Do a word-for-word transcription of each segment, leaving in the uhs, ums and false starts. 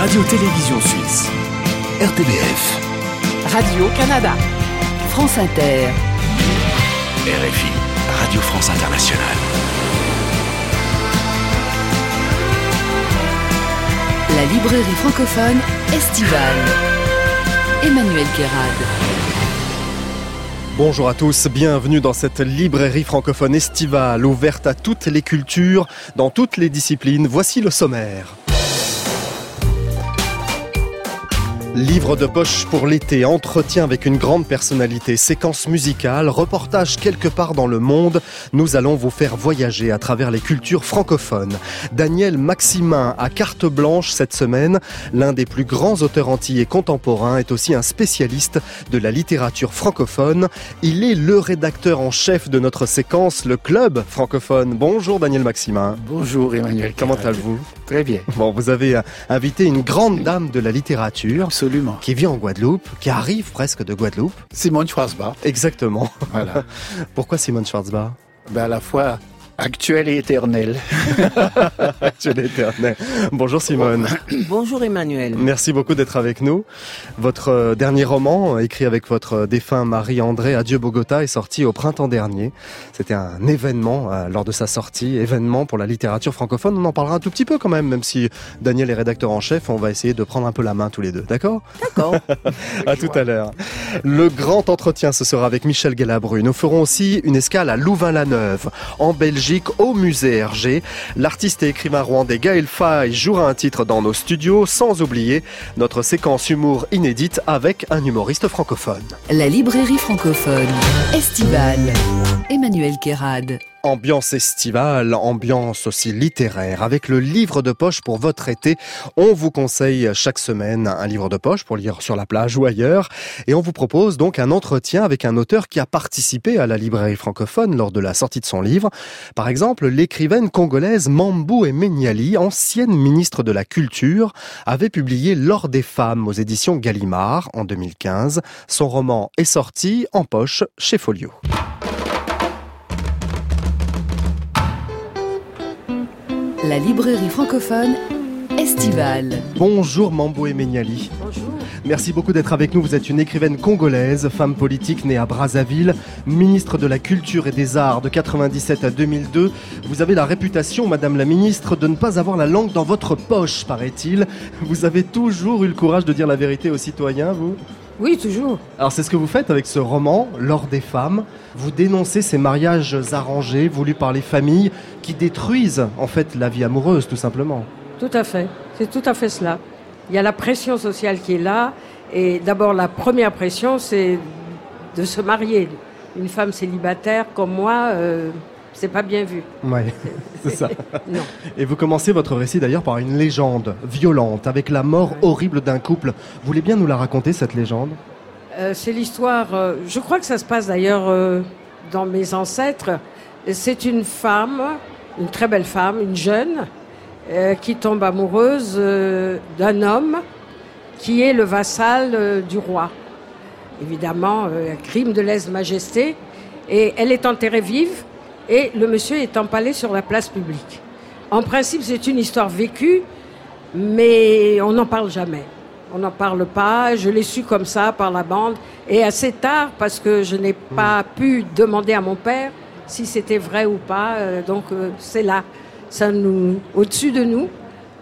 Radio-Télévision Suisse, R T B F, Radio-Canada, France Inter, R F I, Radio France Internationale. La librairie francophone estivale. Emmanuel Guérard. Bonjour à tous, bienvenue dans cette librairie francophone estivale, ouverte à toutes les cultures, dans toutes les disciplines. Voici le sommaire. Livre de poche pour l'été, entretien avec une grande personnalité, séquence musicale, reportage quelque part dans le monde. Nous allons vous faire voyager à travers les cultures francophones. Daniel Maximin a carte blanche cette semaine. L'un des plus grands auteurs antillais contemporains est aussi un spécialiste de la littérature francophone. Il est le rédacteur en chef de notre séquence, le Club francophone. Bonjour Daniel Maximin. Bonjour Emmanuel. Comment allez-vous ? Très bien. Bon, vous avez invité une grande dame de la littérature. Absolument. Qui vit en Guadeloupe, qui arrive presque de Guadeloupe. Simone Schwarzbach. Exactement. Voilà. Pourquoi Simone Schwarzbach ? Ben à la fois actuelle et éternelle. Actuelle et éternelle. Bonjour Simone. Bonjour Emmanuel. Merci beaucoup d'être avec nous. Votre dernier roman, écrit avec votre défunt mari André, Adieu Bogota, est sorti au printemps dernier. C'était un événement euh, lors de sa sortie, événement pour la littérature francophone. On en parlera un tout petit peu quand même, même si Daniel est rédacteur en chef, on va essayer de prendre un peu la main tous les deux, d'accord ? D'accord. À tout à l'heure. Le grand entretien, ce sera avec Michel Galabru. Nous ferons aussi une escale à Louvain-la-Neuve, en Belgique, au musée Hergé. L'artiste et écrivain rwandais Gaël Faye jouera un titre dans nos studios, sans oublier notre séquence humour inédite avec un humoriste francophone. La librairie francophone estivale. Emmanuel Guérard. Ambiance estivale, ambiance aussi littéraire. Avec le livre de poche pour votre été, on vous conseille chaque semaine un livre de poche pour lire sur la plage ou ailleurs. Et on vous propose donc un entretien avec un auteur qui a participé à la librairie francophone lors de la sortie de son livre. Par exemple, l'écrivaine congolaise Mambou Emeniali, ancienne ministre de la Culture, avait publié L'Or des femmes aux éditions Gallimard en deux mille quinze. Son roman est sorti en poche chez Folio. La librairie francophone estivale. Bonjour Mambou Emeniali. Bonjour. Merci beaucoup d'être avec nous. Vous êtes une écrivaine congolaise, femme politique née à Brazzaville, ministre de la Culture et des Arts de quatre-vingt-dix-sept à deux mille deux. Vous avez la réputation, Madame la Ministre, de ne pas avoir la langue dans votre poche, paraît-il. Vous avez toujours eu le courage de dire la vérité aux citoyens, vous ? Oui, toujours. Alors c'est ce que vous faites avec ce roman, L'Or des femmes. Vous dénoncez ces mariages arrangés, voulus par les familles, qui détruisent en fait la vie amoureuse, tout simplement. Tout à fait. C'est tout à fait cela. Il y a la pression sociale qui est là. Et d'abord, la première pression, c'est de se marier. Une femme célibataire comme moi, euh, c'est pas bien vu. Oui, c'est ça. Non. Et vous commencez votre récit d'ailleurs par une légende violente, avec la mort horrible d'un couple. Vous voulez bien nous la raconter, cette légende ? Euh, c'est l'histoire... Euh, je crois que ça se passe d'ailleurs euh, dans mes ancêtres. C'est une femme, une très belle femme, une jeune, euh, qui tombe amoureuse euh, d'un homme qui est le vassal euh, du roi. Évidemment, euh, crime de lèse-majesté. Et elle est enterrée vive et le monsieur est empalé sur la place publique. En principe, c'est une histoire vécue, mais on n'en parle jamais. On n'en parle pas, je l'ai su comme ça par la bande, et assez tard, parce que je n'ai pas pu demander à mon père si c'était vrai ou pas, euh, donc euh, c'est là, ça nous, au-dessus de nous,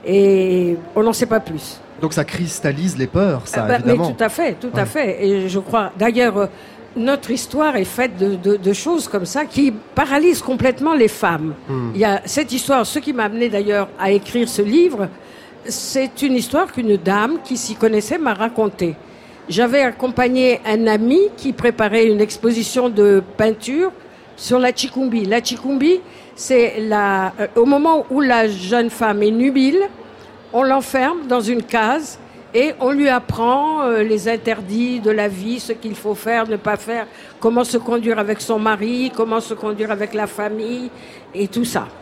et on n'en sait pas plus. Donc ça cristallise les peurs, ça, Ah bah, évidemment. Mais tout à fait, tout Ouais. à fait, et je crois, d'ailleurs, euh, notre histoire est faite de, de, de choses comme ça qui paralysent complètement les femmes. Hmm. Il y a cette histoire, ce qui m'a amené d'ailleurs à écrire ce livre, c'est une histoire qu'une dame qui s'y connaissait m'a racontée. J'avais accompagné un ami qui préparait une exposition de peinture sur la Chikumbi. La Chikumbi, c'est la, euh, au moment où la jeune femme est nubile, on l'enferme dans une case et on lui apprend euh, les interdits de la vie, ce qu'il faut faire, ne pas faire, comment se conduire avec son mari, comment se conduire avec la famille et tout ça.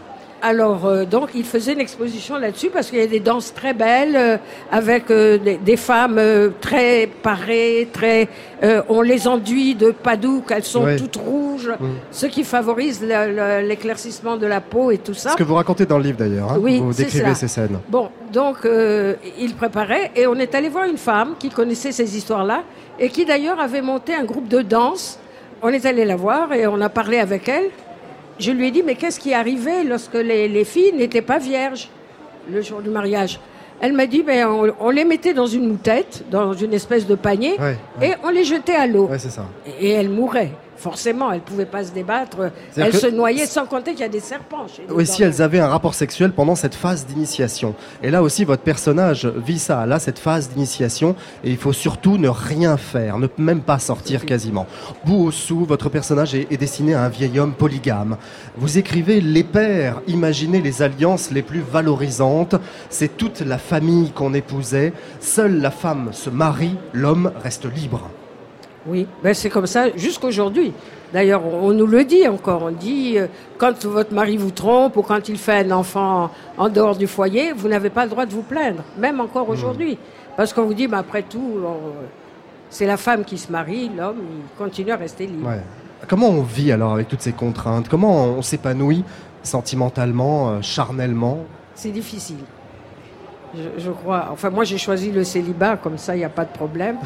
alors, euh, donc, il faisait une exposition là-dessus parce qu'il y a des danses très belles euh, avec euh, des, des femmes euh, très parées, très. Euh, on les enduit de padouk, elles sont Ouais. toutes rouges, Mm. ce qui favorise le- le- l'éclaircissement de la peau et tout ça. Ce que vous racontez dans le livre d'ailleurs, hein. Oui, Vous c'est décrivez ça. ces scènes. Bon, donc euh, il préparait et on est allé voir une femme qui connaissait ces histoires-là et qui d'ailleurs avait monté un groupe de danse. On est allé la voir et on a parlé avec elle. Je lui ai dit, mais qu'est-ce qui arrivait lorsque les, les filles n'étaient pas vierges le jour du mariage? Elle m'a dit, ben, on, on les mettait dans une moutette, dans une espèce de panier, Ouais, ouais. et on les jetait à l'eau. Ouais, c'est ça. Et elles mouraient. Forcément, elles ne pouvaient pas se débattre. C'est-à-dire Elles que- se noyaient, sans compter qu'il y a des serpents chez nous. Oui, dans si le- elles avaient un rapport sexuel pendant cette phase d'initiation. Et là aussi, votre personnage vit ça, là, cette phase d'initiation, et il faut surtout ne rien faire, ne même pas sortir quasiment. Bouossou, votre personnage est, est destiné à un vieil homme polygame. Vous écrivez les pères, imaginez les alliances les plus valorisantes, c'est toute la famille qu'on épousait, seule la femme se marie, l'homme reste libre. Oui, ben c'est comme ça jusqu'aujourd'hui. D'ailleurs, on on nous le dit encore. On dit, euh, quand votre mari vous trompe ou quand il fait un enfant en dehors du foyer, vous n'avez pas le droit de vous plaindre, même encore aujourd'hui. Parce qu'on vous dit, ben, après tout, on- c'est la femme qui se marie, l'homme, il continue à rester libre. Ouais. Comment on vit alors avec toutes ces contraintes? Comment on s'épanouit sentimentalement, euh, charnellement? C'est difficile. Je, je crois. Enfin, moi, j'ai choisi le célibat, comme ça, il n'y a pas de problème.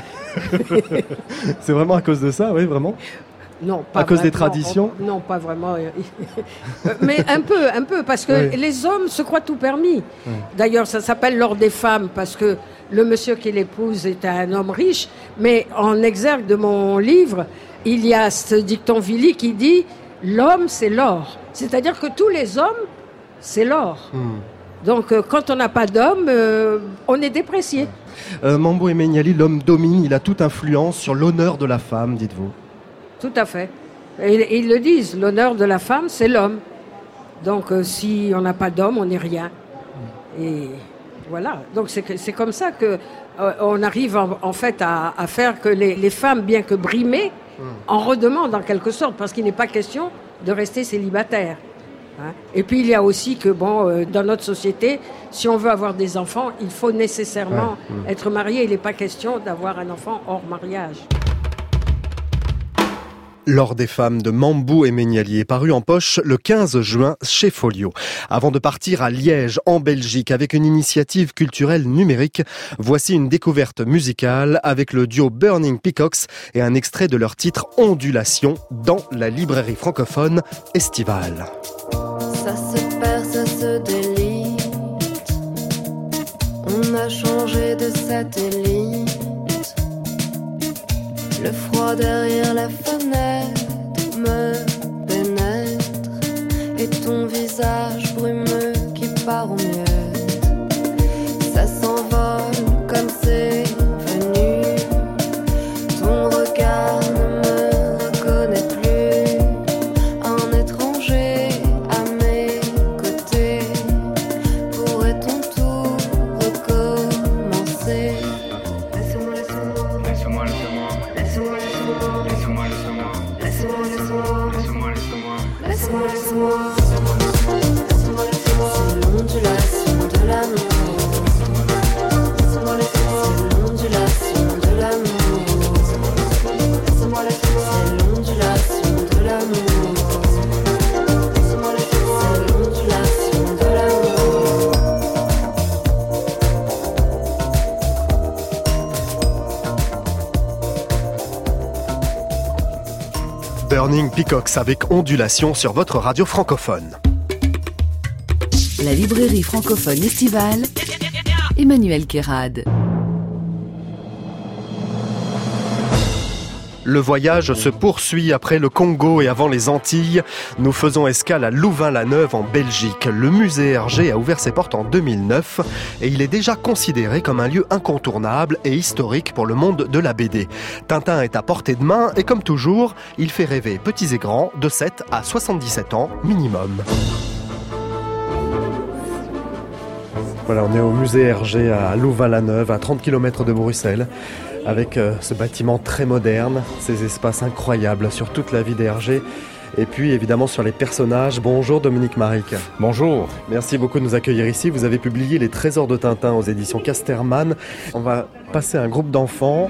C'est vraiment à cause de ça, oui, vraiment? Non, pas À cause des vraiment. traditions? On- Non, pas vraiment. Mais un peu, un peu, parce que Oui. les hommes se croient tout permis. D'ailleurs, ça s'appelle l'ordre des femmes, parce que le monsieur qui l'épouse est un homme riche. Mais en exergue de mon livre, il y a ce dicton Vili qui dit « l'homme, c'est l'or ». C'est-à-dire que tous les hommes, c'est l'or. Hmm. Donc, euh, quand on n'a pas d'homme, euh, on est déprécié. Euh, Mambo Emmanueli, l'homme domine, il a toute influence sur l'honneur de la femme, dites-vous. Tout à fait. Et, et ils le disent, l'honneur de la femme, c'est l'homme. Donc, euh, si on n'a pas d'homme, on n'est rien. Et voilà. Donc, c'est, que- c'est comme ça que euh, on arrive en, en fait à, à faire que les, les femmes, bien que brimées, en redemandent en quelque sorte, parce qu'il n'est pas question de rester célibataire. Hein. Et puis, il y a aussi que, bon, euh, dans notre société, si on veut avoir des enfants, il faut nécessairement Ouais. être marié. Il n'est pas question d'avoir un enfant hors mariage. L'or des femmes de Mambou Emmanueli est paru en poche le quinze juin chez Folio. Avant de partir à Liège, en Belgique, avec une initiative culturelle numérique, voici une découverte musicale avec le duo Burning Peacocks et un extrait de leur titre Ondulation dans la librairie francophone estivale. Ça se perd, ça se délite. On a changé de satellite. Le froid derrière la fenêtre me pénètre. Et ton visage brumeux qui part au miettes. Ça s'envole comme c'est venu. Ton regard ne me reconnaît plus. Un étranger à mes côtés. Pourrait-on tout recommencer? Laisse-moi, laisse-moi, Laisse-moi, laisse-moi, laisse-moi, laisse-moi, laisse-moi, laisse-moi, laisse-moi, laisse-moi, laisse-moi, laisse-moi. laisse-moi, laisse-moi, laisse-moi, laisse-moi. C'est l'ondulation de l'amour. Laisse-moi, laisse-moi, c'est l'ondulation de l'amour. Laisse-moi, laisse-moi, c'est l'ondulation de l'amour. Laisse-moi, laisse-moi, c'est l'ondulation de l'amour. Burning Peacocks avec Ondulation sur votre radio francophone. La librairie francophone estivale, Emmanuel Kérad. Le voyage se poursuit après le Congo et avant les Antilles. Nous faisons escale à Louvain-la-Neuve en Belgique. Le musée Hergé a ouvert ses portes en deux mille neuf et il est déjà considéré comme un lieu incontournable et historique pour le monde de la B D. Tintin est à portée de main et comme toujours, il fait rêver petits et grands de sept à soixante-dix-sept ans minimum. Voilà, on est au musée Hergé à Louvain-la-Neuve, à trente kilomètres de Bruxelles, avec euh, ce bâtiment très moderne, ces espaces incroyables sur toute la vie d'Hergé. et puis évidemment sur les personnages. Bonjour Dominique Maric. Bonjour. Merci beaucoup de nous accueillir ici. Vous avez publié Les Trésors de Tintin aux éditions Casterman. On va passer à un groupe d'enfants.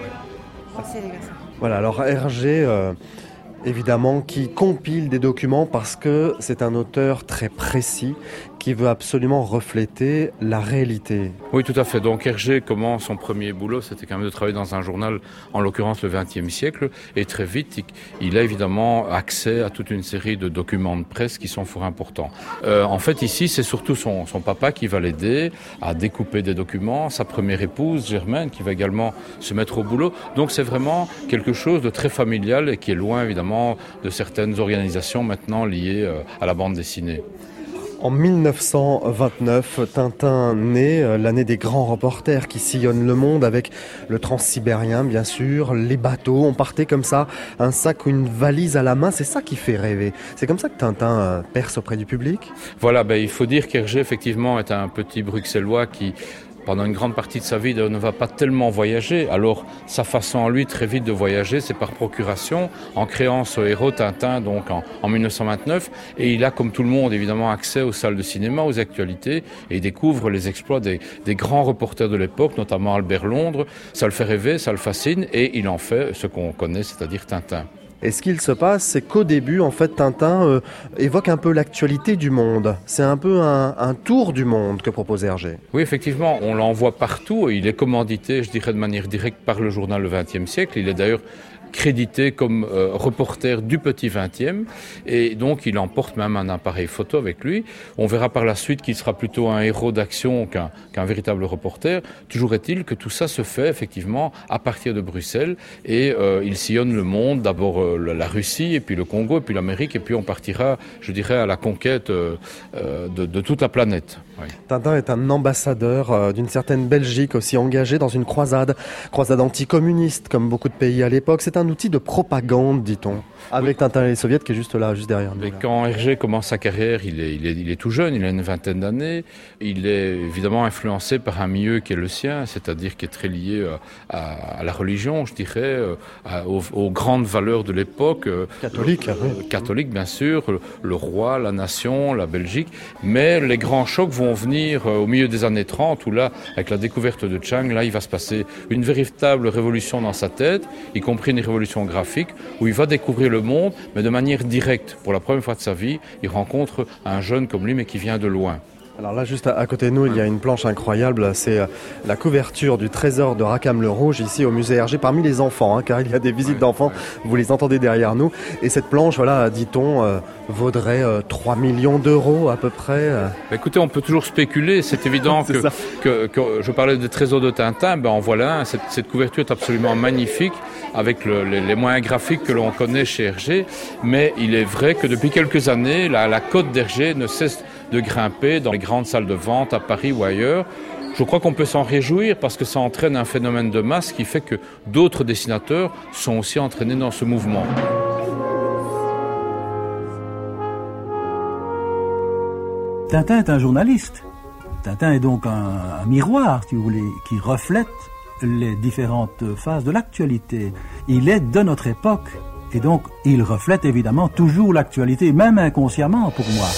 Voilà, alors Hergé... Euh, évidemment, qui compile des documents parce que c'est un auteur très précis qui veut absolument refléter la réalité. Oui, tout à fait. Donc Hergé commence son premier boulot, c'était quand même de travailler dans un journal, en l'occurrence le vingtième siècle, et très vite, il a évidemment accès à toute une série de documents de presse qui sont fort importants. Euh, en fait, ici, c'est surtout son, son papa qui va l'aider à découper des documents, sa première épouse, Germaine, qui va également se mettre au boulot. Donc c'est vraiment quelque chose de très familial et qui est loin, évidemment, de certaines organisations maintenant liées à la bande dessinée. En dix-neuf cent vingt-neuf, Tintin naît, l'année des grands reporters qui sillonnent le monde avec le transsibérien, bien sûr, les bateaux. On partait comme ça, un sac ou une valise à la main, c'est ça qui fait rêver. C'est comme ça que Tintin perce auprès du public ? Voilà, ben, il faut dire qu'Hergé, effectivement, est un petit bruxellois qui... pendant une grande partie de sa vie, ne va pas tellement voyager. Alors, sa façon à lui, très vite, de voyager, c'est par procuration, en créant ce héros Tintin, donc en, en dix-neuf cent vingt-neuf. Et il a, comme tout le monde, évidemment, accès aux salles de cinéma, aux actualités, et il découvre les exploits des, des grands reporters de l'époque, notamment Albert Londres. Ça le fait rêver, ça le fascine, et il en fait ce qu'on connaît, c'est-à-dire Tintin. Et ce qu'il se passe, c'est qu'au début, en fait, Tintin euh, évoque un peu l'actualité du monde. C'est un peu un, un tour du monde que propose Hergé. Oui, effectivement, on l'envoie partout. Il est commandité, je dirais, de manière directe par le journal Le vingtième siècle. Il est d'ailleurs crédité comme euh, reporter du petit vingtième, et donc il emporte même un appareil photo avec lui. On verra par la suite qu'il sera plutôt un héros d'action qu'un, qu'un véritable reporter. Toujours est-il que tout ça se fait effectivement à partir de Bruxelles, et euh, il sillonne le monde, d'abord euh, la Russie, et puis le Congo, et puis l'Amérique, et puis on partira, je dirais, à la conquête euh, euh, de, de toute la planète. Oui. Tintin est un ambassadeur euh, d'une certaine Belgique, aussi engagé dans une croisade, croisade anticommuniste, comme beaucoup de pays à l'époque. C'est un outil de propagande, dit-on, avec oui. Tintin et les soviets qui est juste là, juste derrière nous. Et quand Hergé commence sa carrière, il est, il, est, il est tout jeune, il a une vingtaine d'années. Il est évidemment influencé par un milieu qui est le sien, c'est-à-dire qui est très lié à, à la religion, je dirais, à, aux, aux grandes valeurs de l'époque. Catholique, le, oui. Catholique, bien sûr, le, le roi, la nation, la Belgique. Mais les grands chocs vont venir au milieu des années trente, où là, avec la découverte de Chang, là, il va se passer une véritable révolution dans sa tête, y compris une révolution graphique, où il va découvrir le monde, mais de manière directe. Pour la première fois de sa vie, il rencontre un jeune comme lui, mais qui vient de loin. Alors là, juste à côté de nous, il y a une planche incroyable. C'est la couverture du trésor de Rackham le Rouge, ici au musée Hergé, parmi les enfants, hein, car il y a des visites ouais, d'enfants, ouais. Vous les entendez derrière nous. Et cette planche, voilà, dit-on, euh, vaudrait euh, trois millions d'euros à peu près. Euh. Écoutez, on peut toujours spéculer. C'est évident c'est que, que, que je parlais des trésors de Tintin, ben en voilà un. Cette, cette couverture est absolument magnifique, avec le, les, les moyens graphiques que l'on connaît chez Hergé. Mais il est vrai que depuis quelques années, la, la cote d'Hergé ne cesse de grimper dans les grandes salles de vente à Paris ou ailleurs. Je crois qu'on peut s'en réjouir parce que ça entraîne un phénomène de masse qui fait que d'autres dessinateurs sont aussi entraînés dans ce mouvement. Tintin est un journaliste. Tintin est donc un, un miroir, si vous voulez, qui reflète les différentes phases de l'actualité. Il est de notre époque et donc il reflète évidemment toujours l'actualité, même inconsciemment pour moi.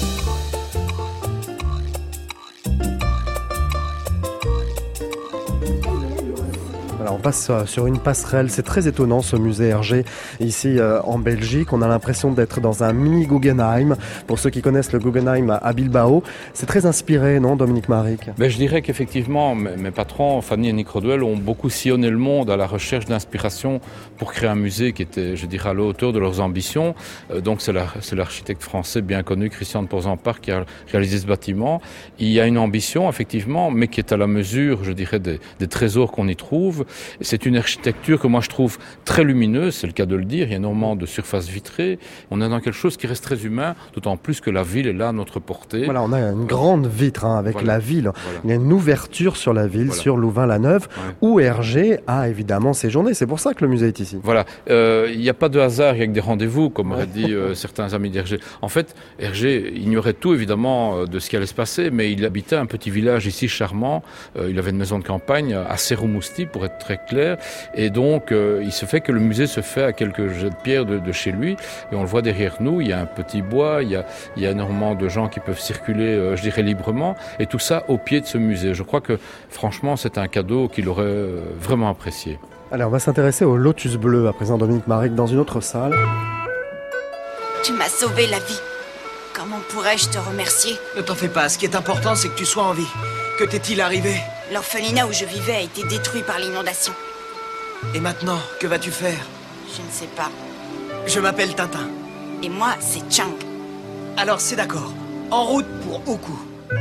Alors on passe sur une passerelle, c'est très étonnant ce musée Hergé ici euh, en Belgique. On a l'impression d'être dans un mini Guggenheim. Pour ceux qui connaissent le Guggenheim à Bilbao, c'est très inspiré, non, Dominique Maric ? Ben, je dirais qu'effectivement, mes, mes patrons, Fanny et Nick Rodwell, ont beaucoup sillonné le monde à la recherche d'inspiration pour créer un musée qui était, je dirais, à la hauteur de leurs ambitions. Euh, donc c'est, la, c'est l'architecte français bien connu, Christian de Porzampar, qui a réalisé ce bâtiment. Il y a une ambition, effectivement, mais qui est à la mesure, je dirais, des, des trésors qu'on y trouve. C'est une architecture que moi je trouve très lumineuse, c'est le cas de le dire, il y a énormément de surfaces vitrées. On est dans quelque chose qui reste très humain, d'autant plus que la ville est là à notre portée. Voilà, on a une grande vitre hein, avec voilà. la ville. Voilà. Il y a une ouverture sur la ville, voilà. sur Louvain-la-Neuve, ouais. où Hergé a évidemment séjourné. C'est pour ça que le musée est ici. Voilà, euh, il n'y a pas de hasard, il y a que des rendez-vous, comme auraient dit euh, certains amis d'Hergé. En fait, Hergé ignorait tout évidemment de ce qui allait se passer, mais il habitait un petit village ici charmant. Euh, il avait une maison de campagne à Serroumousti, pour être très clair. Et donc, euh, il se fait que le musée se fait à quelques jets de pierre de, de chez lui. Et on le voit derrière nous, il y a un petit bois, il y a, il y a énormément de gens qui peuvent circuler, euh, je dirais, librement. Et tout ça au pied de ce musée. Je crois que, franchement, c'est un cadeau qu'il aurait euh, vraiment apprécié. Allez, on va s'intéresser au Lotus bleu à présent, Dominique Maric, dans une autre salle. Tu m'as sauvé la vie. Comment pourrais-je te remercier? Ne t'en fais pas, ce qui est important, c'est que tu sois en vie. Que t'est-il arrivé? L'orphelinat où je vivais a été détruit par l'inondation. Et maintenant, que vas-tu faire? Je ne sais pas. Je m'appelle Tintin. Et moi, c'est Chang. Alors c'est d'accord. En route pour Oku.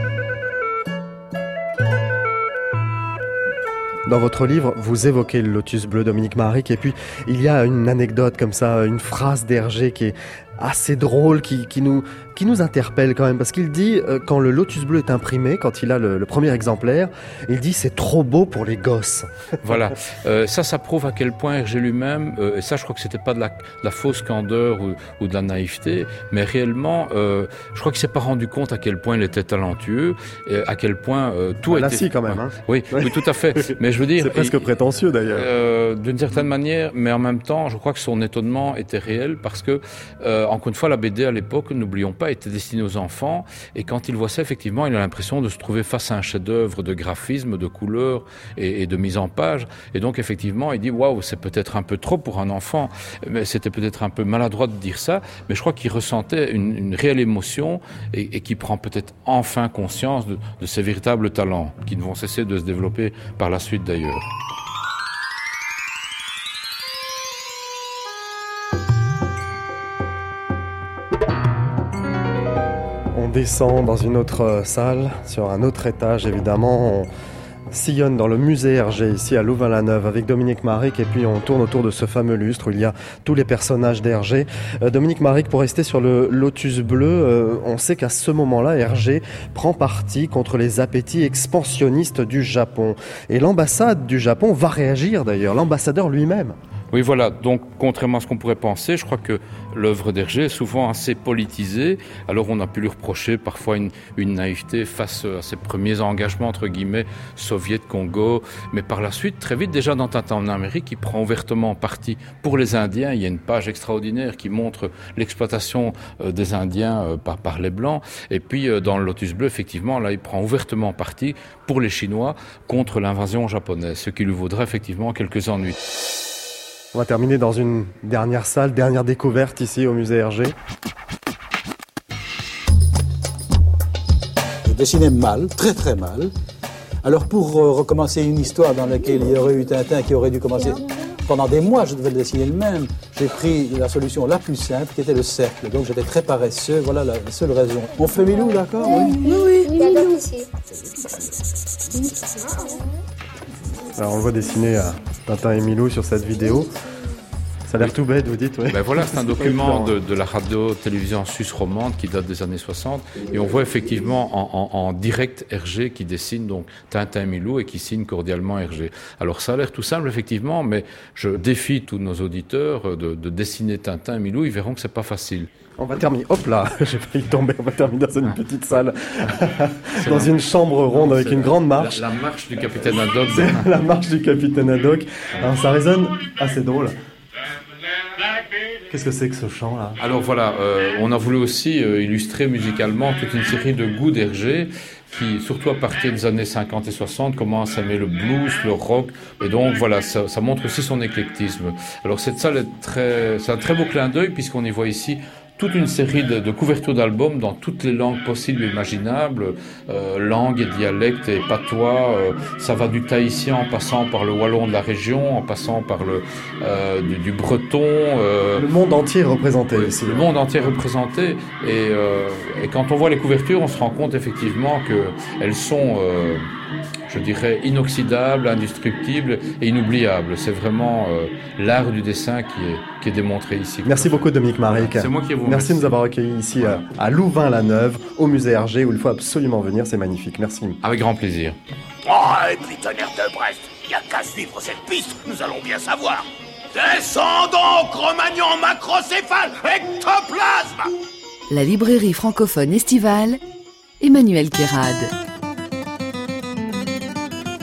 Dans votre livre, vous évoquez le Lotus bleu, Dominique Maric, et puis il y a une anecdote comme ça, une phrase d'Hergé qui est assez drôle, qui, qui, nous, qui nous interpelle quand même, parce qu'il dit, euh, quand le Lotus bleu est imprimé, quand il a le, le premier exemplaire, il dit c'est trop beau pour les gosses. Voilà, euh, ça, ça prouve à quel point Hergé lui-même, euh, et ça je crois que c'était pas de la, de la fausse candeur ou, ou de la naïveté, mais réellement, euh, je crois qu'il s'est pas rendu compte à quel point il était talentueux, et à quel point euh, tout ah, était... Là si quand même, hein. Oui, oui, oui, tout à fait, mais je veux dire... C'est presque il, prétentieux d'ailleurs. Euh, d'une certaine manière, mais en même temps, je crois que son étonnement était réel, parce que euh, encore une fois, la B D à l'époque, n'oublions pas, était destinée aux enfants. Et quand il voit ça, effectivement, il a l'impression de se trouver face à un chef-d'œuvre de graphisme, de couleurs et, et de mise en page. Et donc, effectivement, il dit waouh, c'est peut-être un peu trop pour un enfant. Mais c'était peut-être un peu maladroit de dire ça. Mais je crois qu'il ressentait une, une réelle émotion et, et qu'il prend peut-être enfin conscience de, de ses véritables talents, qui ne vont cesser de se développer par la suite d'ailleurs. On descend dans une autre salle, sur un autre étage évidemment. On sillonne dans le musée Hergé ici à Louvain-la-Neuve avec Dominique Maric et puis on tourne autour de ce fameux lustre où il y a tous les personnages d'Hergé. Euh, Dominique Maric, pour rester sur le Lotus bleu, euh, on sait qu'à ce moment-là, Hergé prend parti contre les appétits expansionnistes du Japon. Et l'ambassade du Japon va réagir d'ailleurs, l'ambassadeur lui-même. Oui, voilà. Donc, contrairement à ce qu'on pourrait penser, je crois que l'œuvre d'Hergé est souvent assez politisée. Alors, on a pu lui reprocher parfois une, une naïveté face à ses premiers engagements, entre guillemets, Soviet-Congo. Mais par la suite, très vite, déjà dans Tintin en Amérique, il prend ouvertement parti pour les Indiens. Il y a une page extraordinaire qui montre l'exploitation des Indiens par, par les Blancs. Et puis, dans le Lotus bleu, effectivement, là, il prend ouvertement parti pour les Chinois contre l'invasion japonaise, ce qui lui vaudra effectivement quelques ennuis. On va terminer dans une dernière salle, dernière découverte ici au musée Hergé. Je dessinais mal, très très mal. Alors pour euh, recommencer une histoire dans laquelle il y aurait eu Tintin qui aurait dû commencer pendant des mois, je devais le dessiner le même. J'ai pris la solution la plus simple qui était le cercle. Donc j'étais très paresseux, voilà la seule raison. On fait Milou, d'accord? Oui, oui, oui. Milou. Alors on le voit dessiner à Tintin et Milou sur cette vidéo. Ça a l'air tout bête, vous dites, oui. Ben voilà, c'est un document de, de la radio-télévision suisse romande qui date des années soixante. Et on voit effectivement en, en, en direct Hergé qui dessine donc Tintin et Milou et qui signe cordialement Hergé. Alors ça a l'air tout simple, effectivement, mais je défie tous nos auditeurs de, de dessiner Tintin et Milou. Ils verront que c'est pas facile. On va terminer, hop là, j'ai failli tomber, on va terminer dans une petite salle, dans une chambre ronde avec une grande marche. La, la marche du capitaine Haddock. La marche du capitaine Haddock. Alors ça résonne assez drôle. Qu'est-ce que c'est que ce chant-là? Alors voilà, euh, on a voulu aussi euh, illustrer musicalement toute une série de goûts d'Hergé qui, surtout à partir des années cinquante et soixante, commence à aimer le blues, le rock, et donc voilà, ça, ça montre aussi son éclectisme. Alors cette salle est très, c'est un très beau clin d'œil puisqu'on y voit ici toute une série de, de couvertures d'albums dans toutes les langues possibles et imaginables, euh, langues et dialectes et patois. Euh, ça va du tahitien en passant par le wallon de la région, en passant par le euh, du, du breton. Euh, le monde entier est représenté ici. Le monde entier est représenté. Et, euh, et quand on voit les couvertures, on se rend compte effectivement que elles sont, euh, je dirais, inoxydables, indestructibles et inoubliables. C'est vraiment euh, l'art du dessin qui est, qui est démontré ici. Merci beaucoup Dominique Maric. C'est moi qui vous Merci de nous avoir accueillis ici à, à Louvain-la-Neuve, au musée Hergé, où il faut absolument venir, c'est magnifique. Merci. Avec grand plaisir. Oh, et puis tonnerre de Brest, il n'y a qu'à suivre cette piste, nous allons bien savoir. Descends donc, Cro-Magnon macrocéphale, ectoplasme. La librairie francophone estivale, Emmanuel Kérad.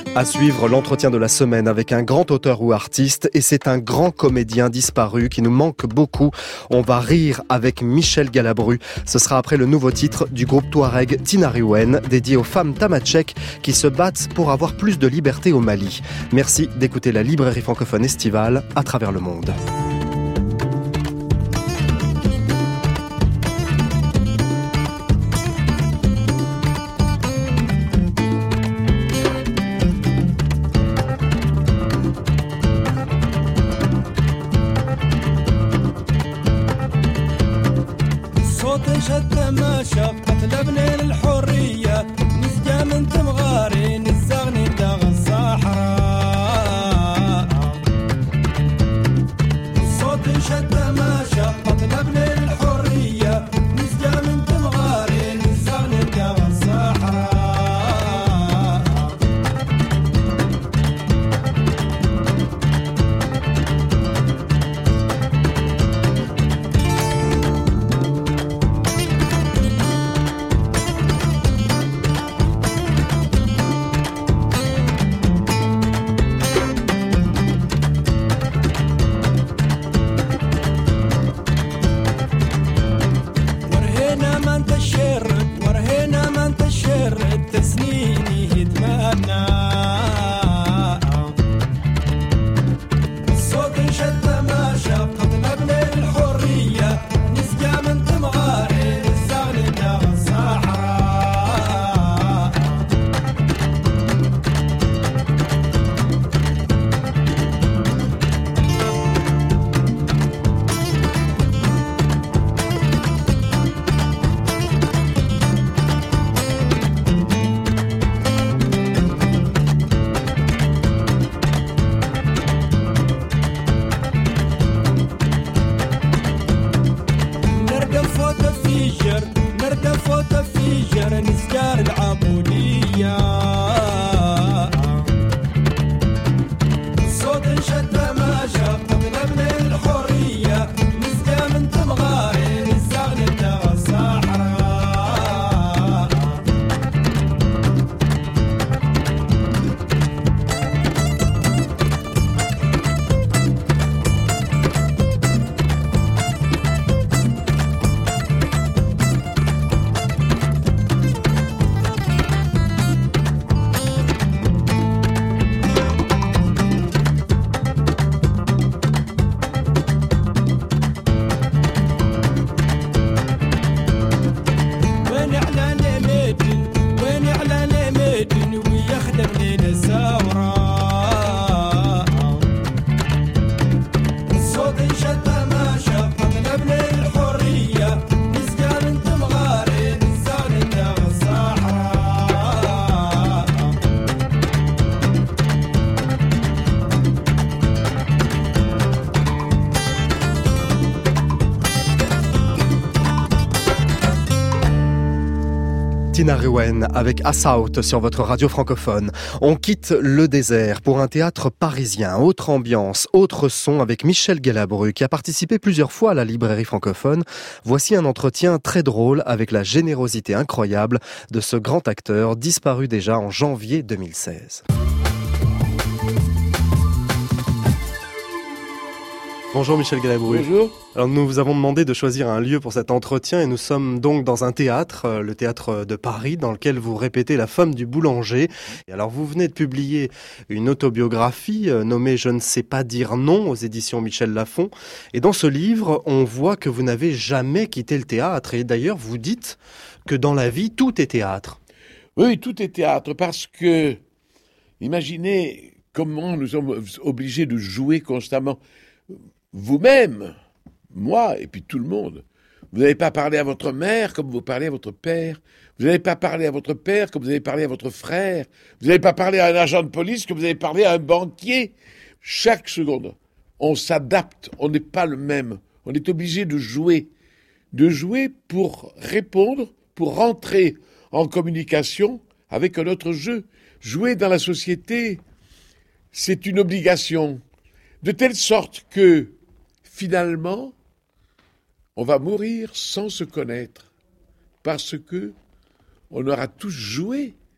À suivre l'entretien de la semaine avec un grand auteur ou artiste, et c'est un grand comédien disparu qui nous manque beaucoup. On va rire avec Michel Galabru. Ce sera après le nouveau titre du groupe Touareg Tinariwen, dédié aux femmes tamatchèques qui se battent pour avoir plus de liberté au Mali. Merci d'écouter la librairie francophone estivale à travers le monde. Tinariwen avec Assaut sur votre radio francophone. On quitte le désert pour un théâtre parisien, autre ambiance, autre son avec Michel Galabru qui a participé plusieurs fois à la librairie francophone. Voici un entretien très drôle avec la générosité incroyable de ce grand acteur disparu déjà en janvier deux mille seize. Bonjour Michel Galabru. Bonjour. Alors nous vous avons demandé de choisir un lieu pour cet entretien et nous sommes donc dans un théâtre, le théâtre de Paris, dans lequel vous répétez La femme du boulanger. Et alors vous venez de publier une autobiographie nommée Je ne sais pas dire non aux éditions Michel Lafon. Et dans ce livre, on voit que vous n'avez jamais quitté le théâtre. Et d'ailleurs, vous dites que dans la vie, tout est théâtre. Oui, tout est théâtre parce que, imaginez comment nous sommes obligés de jouer constamment. Vous-même, moi et puis tout le monde, vous n'avez pas parlé à votre mère comme vous parlez à votre père. Vous n'avez pas parlé à votre père comme vous avez parlé à votre frère. Vous n'avez pas parlé à un agent de police comme vous avez parlé à un banquier. Chaque seconde, on s'adapte, on n'est pas le même. On est obligé de jouer, de jouer pour répondre, pour rentrer en communication avec un autre jeu. Jouer dans la société, c'est une obligation, de telle sorte que finalement, on va mourir sans se connaître, parce que on aura tous joué,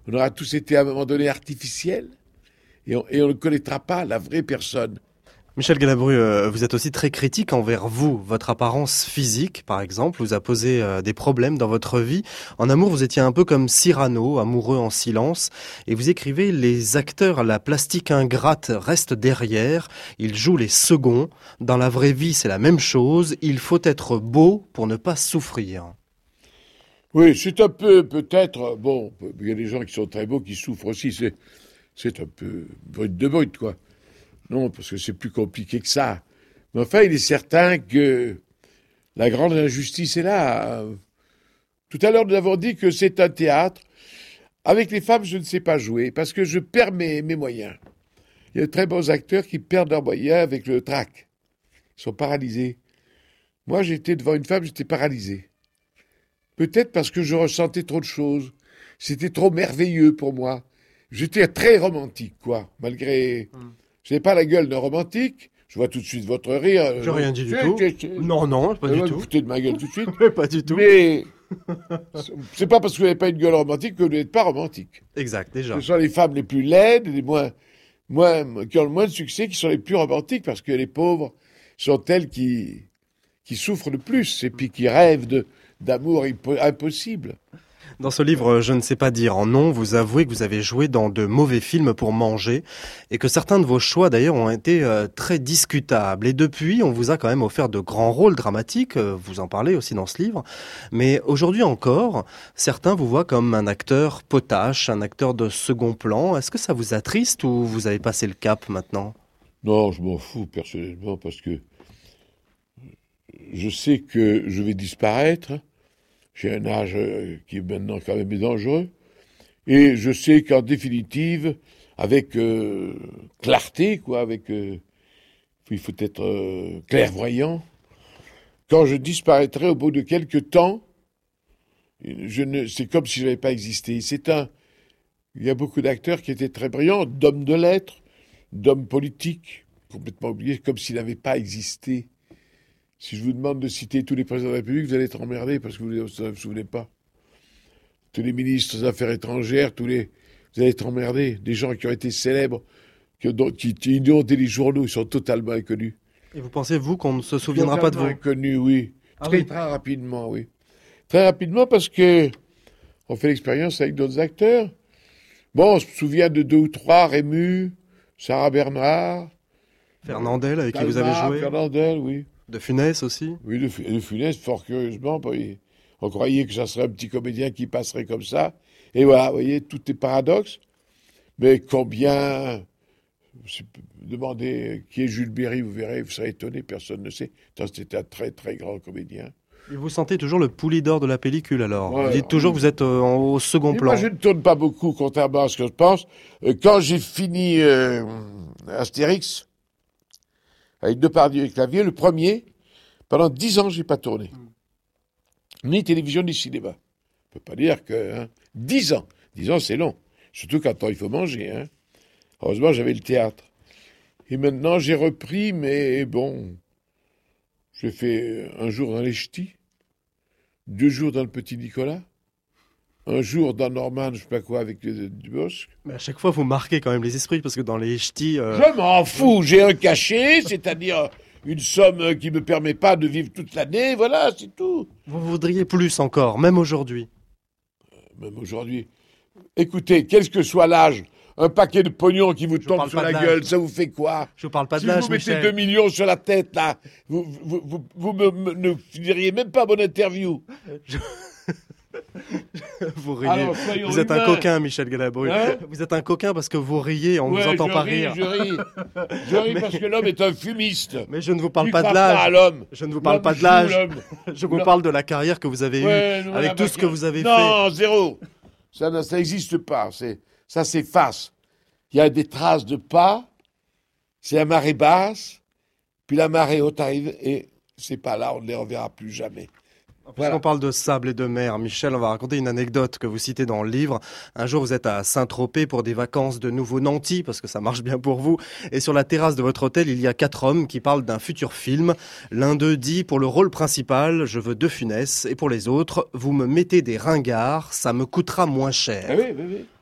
on aura tous été à un moment donné artificiels et on, et on ne connaîtra pas la vraie personne. Michel Galabru, euh, vous êtes aussi très critique envers vous. Votre apparence physique, par exemple, vous a posé euh, des problèmes dans votre vie. En amour, vous étiez un peu comme Cyrano, amoureux en silence. Et vous écrivez « Les acteurs à la plastique ingrate restent derrière. Ils jouent les seconds. Dans la vraie vie, c'est la même chose. Il faut être beau pour ne pas souffrir. » Oui, c'est un peu, peut-être, bon, il y a des gens qui sont très beaux, qui souffrent aussi. C'est, c'est un peu brut de brut, quoi. Non, parce que c'est plus compliqué que ça. Mais enfin, il est certain que la grande injustice est là. Tout à l'heure, nous avons dit que c'est un théâtre. Avec les femmes, je ne sais pas jouer, parce que je perds mes, mes moyens. Il y a de très bons acteurs qui perdent leurs moyens avec le trac. Ils sont paralysés. Moi, j'étais devant une femme, j'étais paralysé. Peut-être parce que je ressentais trop de choses. C'était trop merveilleux pour moi. J'étais très romantique, quoi, malgré... Hum. Je n'ai pas la gueule d'un romantique. Je vois tout de suite votre rire. J'ai rien dit du tout. Non, non, pas du tout. Vous foutez de ma gueule tout de suite. Pas du tout. Mais c'est pas parce que vous n'avez pas une gueule romantique que vous n'êtes pas romantique. Exact, déjà. Ce sont les femmes les plus laides, les moins, moins, qui ont le moins de succès, qui sont les plus romantiques, parce que les pauvres sont elles qui, qui souffrent le plus, et puis qui rêvent de, d'amour impossible. Dans ce livre, Je ne sais pas dire en non, vous avouez que vous avez joué dans de mauvais films pour manger et que certains de vos choix d'ailleurs ont été euh, très discutables. Et depuis, on vous a quand même offert de grands rôles dramatiques, euh, vous en parlez aussi dans ce livre. Mais aujourd'hui encore, certains vous voient comme un acteur potache, un acteur de second plan. Est-ce que ça vous attriste ou vous avez passé le cap maintenant ? Non, je m'en fous personnellement parce que je sais que je vais disparaître. J'ai un âge qui est maintenant quand même dangereux. Et je sais qu'en définitive, avec euh, clarté, quoi, avec, euh, il faut être euh, clairvoyant, quand je disparaîtrai au bout de quelques temps, je ne, c'est comme si je n'avais pas existé. C'est un, il y a beaucoup d'acteurs qui étaient très brillants, d'hommes de lettres, d'hommes politiques, complètement oubliés, comme s'ils n'avaient pas existé. Si je vous demande de citer tous les présidents de la République, vous allez être emmerdés parce que vous ne vous souvenez pas. Tous les ministres des Affaires étrangères, tous les, vous allez être emmerdés. Des gens qui ont été célèbres, qui ont, qui, qui inondé les journaux, ils sont totalement inconnus. Et vous pensez, vous, qu'on ne se souviendra pas de vous ? Inconnus, oui. Ah très, oui. très rapidement, oui. Très rapidement parce que on fait l'expérience avec d'autres acteurs. Bon, on se souvient de deux ou trois, Rému, Sarah Bernard. Fernandel, avec Calma, qui vous avez joué. Fernandel, oui. De Funès aussi. Oui, de, de Funès, fort curieusement. On croyait que ça serait un petit comédien qui passerait comme ça. Et voilà, vous voyez, tout est paradoxe. Mais combien... Demandez qui est Jules Berry, vous verrez, vous serez étonné, personne ne sait. C'était un très, très grand comédien. Et vous sentez toujours le poulie d'or de la pellicule, alors. Ouais, vous dites toujours que vous êtes euh, au second Et plan. moi, je ne tourne pas beaucoup, contrairement à ce que je pense. Quand j'ai fini euh, Astérix, avec Depardieu et Clavier, le premier, pendant dix ans, je n'ai pas tourné. Ni télévision, ni cinéma. On ne peut pas dire que... Hein, dix ans. Dix ans, c'est long. Surtout quand il faut manger. Hein. Heureusement, j'avais le théâtre. Et maintenant, j'ai repris, mais bon... J'ai fait un jour dans les Ch'tis, deux jours dans le Petit Nicolas, un jour dans Norman, je sais pas quoi, avec euh, Dubosc. Mais à chaque fois, vous marquez quand même les esprits, parce que dans les Ch'tis... Euh... Je m'en fous, j'ai un cachet, c'est-à-dire une somme qui me permet pas de vivre toute l'année, voilà, c'est tout. Vous voudriez plus encore, même aujourd'hui. Même aujourd'hui. Écoutez, quel que soit l'âge, un paquet de pognon qui vous tombe sur la gueule, ça vous fait quoi? Je vous parle pas de si l'âge, vous mettez Michel. deux millions sur la tête, là, vous, vous, vous, vous me, me, ne finiriez même pas mon interview. Je... vous riez. Alors, vous êtes humains. un coquin, Michel Galabru. Hein? Vous êtes un coquin parce que vous riez, on ne ouais, vous entend je pas ris, rire. Je ris, je ris Mais... parce que l'homme est un fumiste. Mais je ne vous parle tu pas de pas l'âge. à l'homme. Je ne vous parle l'homme pas de l'âge. L'homme. Je vous l'homme. parle de la carrière que vous avez ouais, eue, non, avec tout ce carrière. que vous avez non, fait. Non, zéro. Ça n'existe pas. C'est, ça s'efface. Il y a des traces de pas. C'est la marée basse. Puis la marée haute arrive et c'est pas là. On ne les reverra plus jamais. Puisqu'on voilà. parle de sable et de mer, Michel, on va raconter une anecdote que vous citez dans le livre. Un jour, vous êtes à Saint-Tropez pour des vacances de nouveau nantis, parce que ça marche bien pour vous. Et sur la terrasse de votre hôtel, il y a quatre hommes qui parlent d'un futur film. L'un d'eux dit, pour le rôle principal, je veux De Funès. Et pour les autres, vous me mettez des ringards, ça me coûtera moins cher. Ah oui, oui, oui.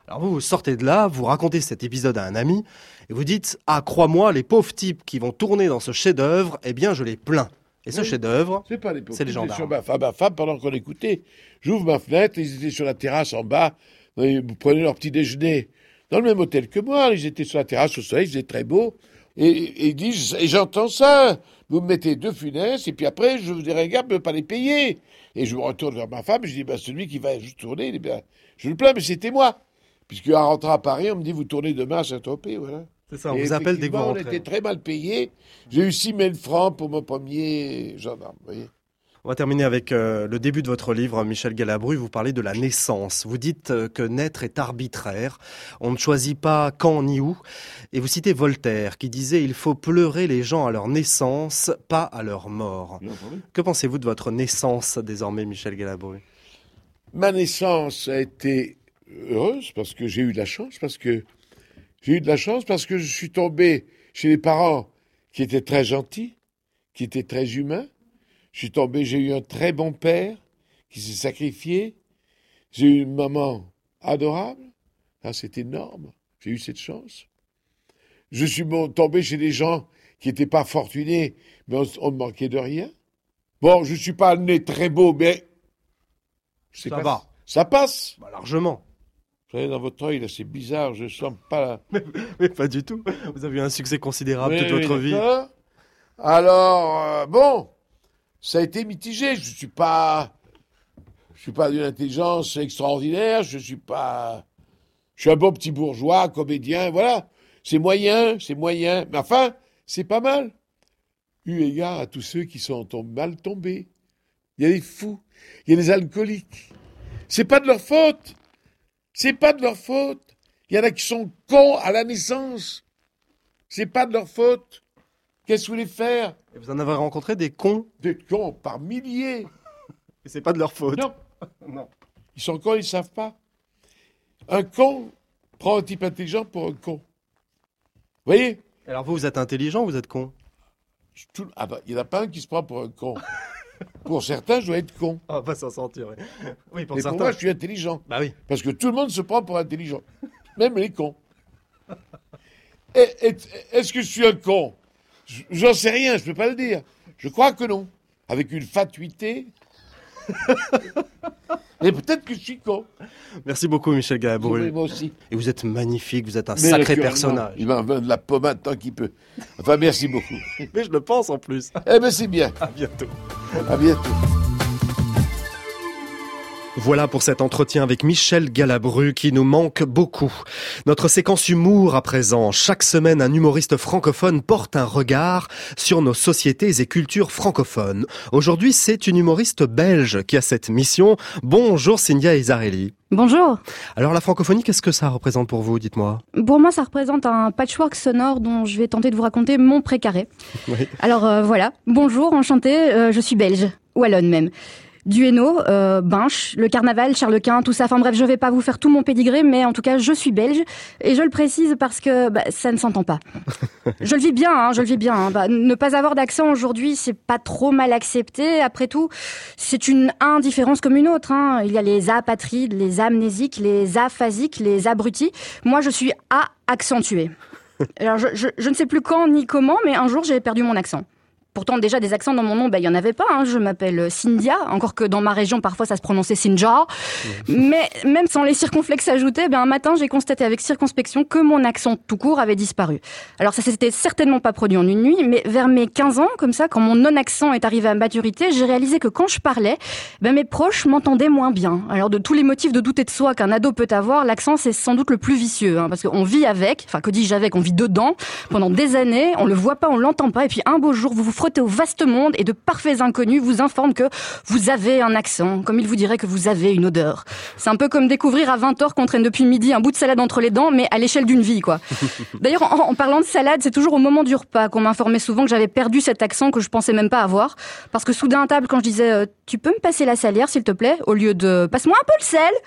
Alors vous, vous sortez de là, vous racontez cet épisode à un ami, et vous dites « Ah, crois-moi, les pauvres types qui vont tourner dans ce chef-d'œuvre, eh bien, je les plains. » Et ce oui. chef-d'œuvre, c'est, pas les pauvres, c'est les gendarmes. Sur ma femme, ma femme, pendant qu'on écoutait, j'ouvre ma fenêtre, ils étaient sur la terrasse en bas, ils prenaient leur petit déjeuner dans le même hôtel que moi, ils étaient sur la terrasse au soleil, il faisait très beau, et, et ils disent « Et j'entends ça, vous me mettez deux funestes, et puis après, je vous dirai, regarde, je ne peux pas les payer. » Et je me retourne vers ma femme, et je dis bah, « Celui qui va juste tourner, il est bien. » Je le plains, mais c'était moi. Puisque en rentrant à Paris, on me dit « Vous tournez demain à Saint-Tropez, voilà. » C'est ça, on et vous appelle dès que vous rentrez. On était très mal payés. J'ai eu six mille francs pour mon premier gendarme, vous voyez. On va terminer avec euh, le début de votre livre, Michel Galabru. Vous parlez de la naissance. Vous dites euh, que naître est arbitraire. On ne choisit pas quand ni où. Et vous citez Voltaire qui disait « Il faut pleurer les gens à leur naissance, pas à leur mort ». Que pensez-vous de votre naissance désormais, Michel Galabru ? Ma naissance a été heureuse parce que j'ai eu de la chance, parce que j'ai eu de la chance parce que je suis tombé chez les parents qui étaient très gentils, qui étaient très humains. Je suis tombé, j'ai eu un très bon père qui s'est sacrifié. J'ai eu une maman adorable. Ah, c'est énorme. J'ai eu cette chance. Je suis tombé chez des gens qui n'étaient pas fortunés, mais on ne manquait de rien. Bon, je ne suis pas né très beau, mais... Ça pas, va. Ça passe. Bah, largement. Vous savez, dans votre œil, là, c'est bizarre, je ne sens pas... mais, mais pas du tout. Vous avez eu un succès considérable mais, toute votre vie. Ça. Alors, euh, bon... Ça a été mitigé. Je suis pas, je suis pas d'une intelligence extraordinaire. Je suis pas, je suis un bon petit bourgeois, comédien. Voilà, c'est moyen, c'est moyen. Mais enfin, c'est pas mal. Eu égard à tous ceux qui sont tom- mal tombés. Il y a des fous, il y a des alcooliques. C'est pas de leur faute. C'est pas de leur faute. Il y en a qui sont cons à la naissance. C'est pas de leur faute. Qu'est-ce que vous voulez faire ? Et vous en avez rencontré des cons ? Des cons par milliers. Et c'est pas de leur faute. Non. non. Ils sont cons, ils ne savent pas. Un con prend un type intelligent pour un con. Vous voyez ? Alors vous, vous êtes intelligent ou vous êtes con ? Tout... Ah ben, il n'y en a pas un qui se prend pour un con. Pour certains, je dois être con. On va pas s'en sortir. Oui, pour Mais certains. pour moi, je suis intelligent. Bah oui. Parce que tout le monde se prend pour intelligent. Même les cons. Et, et, est-ce que je suis un con ? J'en sais rien, je ne peux pas le dire. Je crois que non. Avec une fatuité. Et peut-être que je suis con. Merci beaucoup, Michel Galabru. Moi aussi. Et vous êtes magnifique, vous êtes un Mais sacré personnage. Il m'en veut de la pommade tant qu'il peut. Enfin, merci beaucoup. Mais je le pense en plus. Eh bien, c'est bien. À bientôt. À bientôt. Voilà pour cet entretien avec Michel Galabru qui nous manque beaucoup. Notre séquence humour à présent. Chaque semaine, un humoriste francophone porte un regard sur nos sociétés et cultures francophones. Aujourd'hui, c'est une humoriste belge qui a cette mission. Bonjour Cynthia Isarelli. Bonjour. Alors la francophonie, qu'est-ce que ça représente pour vous, dites-moi ? Pour moi, ça représente un patchwork sonore dont je vais tenter de vous raconter mon précaré. Oui. Alors euh, voilà, bonjour, enchantée, euh, je suis belge, wallonne même. Du Hainaut, euh, Binche, le carnaval, Charles Quint, tout ça. Enfin bref, je vais pas vous faire tout mon pédigré, mais en tout cas, je suis belge. Et je le précise parce que bah, ça ne s'entend pas. Je le vis bien, hein, je le vis bien. Hein. Bah, ne pas avoir d'accent aujourd'hui, c'est pas trop mal accepté. Après tout, c'est une indifférence comme une autre. Hein. Il y a les apatrides, les amnésiques, les aphasiques, les abrutis. Moi, je suis A-accentué. Alors, je, je, je ne sais plus quand ni comment, mais un jour, j'ai perdu mon accent. Pourtant, déjà, des accents dans mon nom, ben, il n'y en avait pas. Hein. Je m'appelle Cynthia, encore que dans ma région, parfois, ça se prononçait Cynthia. Mais même sans les circonflexes ajoutés, ben, un matin, j'ai constaté avec circonspection que mon accent tout court avait disparu. Alors, ça s'était certainement pas produit en une nuit, mais vers mes quinze ans, comme ça, quand mon non-accent est arrivé à maturité, j'ai réalisé que quand je parlais, ben, mes proches m'entendaient moins bien. Alors, de tous les motifs de douter de soi qu'un ado peut avoir, l'accent, c'est sans doute le plus vicieux, hein, parce qu'on vit avec, enfin, que dis-je avec, on vit dedans, pendant des années, on le voit pas, on l'entend pas, et puis un beau jour, vous vous frottez au vaste monde et de parfaits inconnus vous informent que vous avez un accent, comme ils vous diraient que vous avez une odeur. C'est un peu comme découvrir à vingt heures qu'on traîne depuis midi un bout de salade entre les dents, mais à l'échelle d'une vie, quoi. D'ailleurs, en, en parlant de salade, c'est toujours au moment du repas qu'on m'informait souvent que j'avais perdu cet accent que je pensais même pas avoir. Parce que soudain à table, quand je disais euh, « Tu peux me passer la salière, s'il te plaît ?» au lieu de « Passe-moi un peu le sel ?»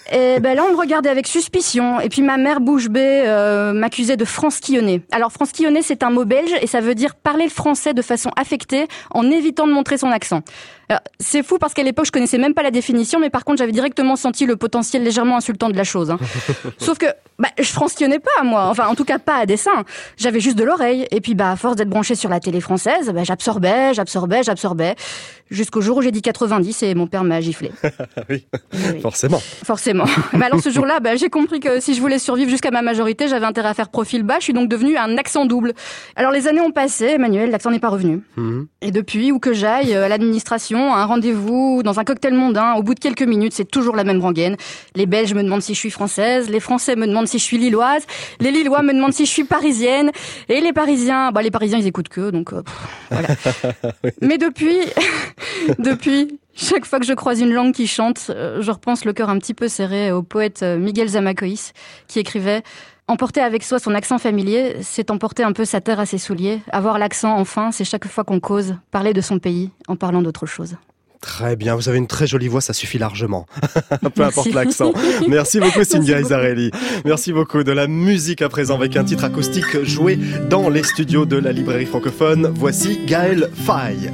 Et ben là, on me regardait avec suspicion. Et puis ma mère bouche bée euh, m'accusait de franskillonner. Alors franskillonner, c'est un mot belge et ça veut dire parler le français de façon affectée en évitant de montrer son accent. Alors, c'est fou parce qu'à l'époque, je connaissais même pas la définition, mais par contre, j'avais directement senti le potentiel légèrement insultant de la chose. Hein. Sauf que bah, je franskillonnais pas, moi. Enfin, en tout cas, pas à dessein. J'avais juste de l'oreille. Et puis, bah, à force d'être branché sur la télé française, bah, j'absorbais, j'absorbais, j'absorbais. Jusqu'au jour où j'ai dit quatre-vingt-dix et mon père m'a giflé. oui. oui, forcément. Forcément. bah, alors, ce jour-là, bah, j'ai compris que si je voulais survivre jusqu'à ma majorité, j'avais intérêt à faire profil bas. Je suis donc devenue un accent double. Alors, les années ont passé, Emmanuel, l'accent n'est pas revenu. Mmh. Et depuis, où que j'aille, à l'administration, à un rendez-vous, dans un cocktail mondain, au bout de quelques minutes, c'est toujours la même rengaine. Les Belges me demandent si je suis française, les Français me demandent si je suis lilloise, les Lillois me demandent si je suis parisienne, et les Parisiens, bah les Parisiens ils écoutent que, donc euh, pff, voilà. oui. Mais depuis, depuis, chaque fois que je croise une langue qui chante, euh, je repense le cœur un petit peu serré au poète euh, Miguel Zamacois, qui écrivait: emporter avec soi son accent familier, c'est emporter un peu sa terre à ses souliers. Avoir l'accent, enfin, c'est chaque fois qu'on cause, parler de son pays en parlant d'autre chose. Très bien, vous avez une très jolie voix, ça suffit largement. Peu importe l'accent. Merci beaucoup Cynthia Isarelli. Merci beaucoup. De la musique à présent avec un titre acoustique joué dans les studios de la librairie francophone. Voici Gaël Faye.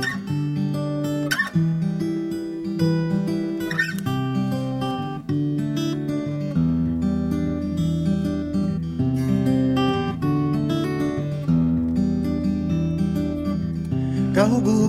Gahugu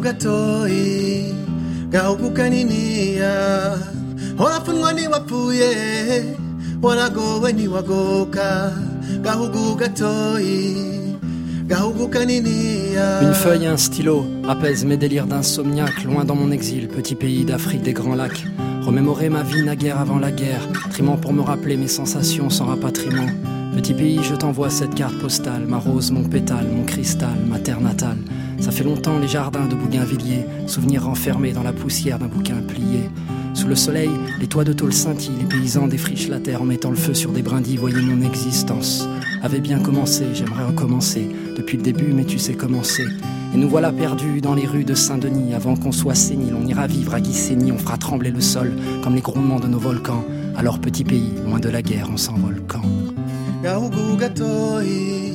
gatoi Gahugu kaniniya Wanafunwa ni wapuye Wanagowe ni wagoka Gahugu gatoi Gahugu kaniniya. Une feuille et un stylo apaisent mes délires d'insomniaque. Loin dans mon exil, petit pays d'Afrique des grands lacs. Remémorer ma vie naguère avant la guerre, trimant pour me rappeler mes sensations sans rapatriement. Petit pays, je t'envoie cette carte postale, ma rose, mon pétale, mon cristal, ma terre natale. Ça fait longtemps les jardins de Bougainvilliers, souvenirs renfermés dans la poussière d'un bouquin plié. Sous le soleil, les toits de tôle scintillent, les paysans défrichent la terre en mettant le feu sur des brindilles. Voyez mon existence avait bien commencé, j'aimerais recommencer depuis le début, mais tu sais comment c'est. Et nous voilà perdus dans les rues de Saint-Denis. Avant qu'on soit sénile, on ira vivre à Guissény, on fera trembler le sol comme les grondements de nos volcans. Alors petit pays, loin de la guerre, on s'envole quand Gahugu gatoi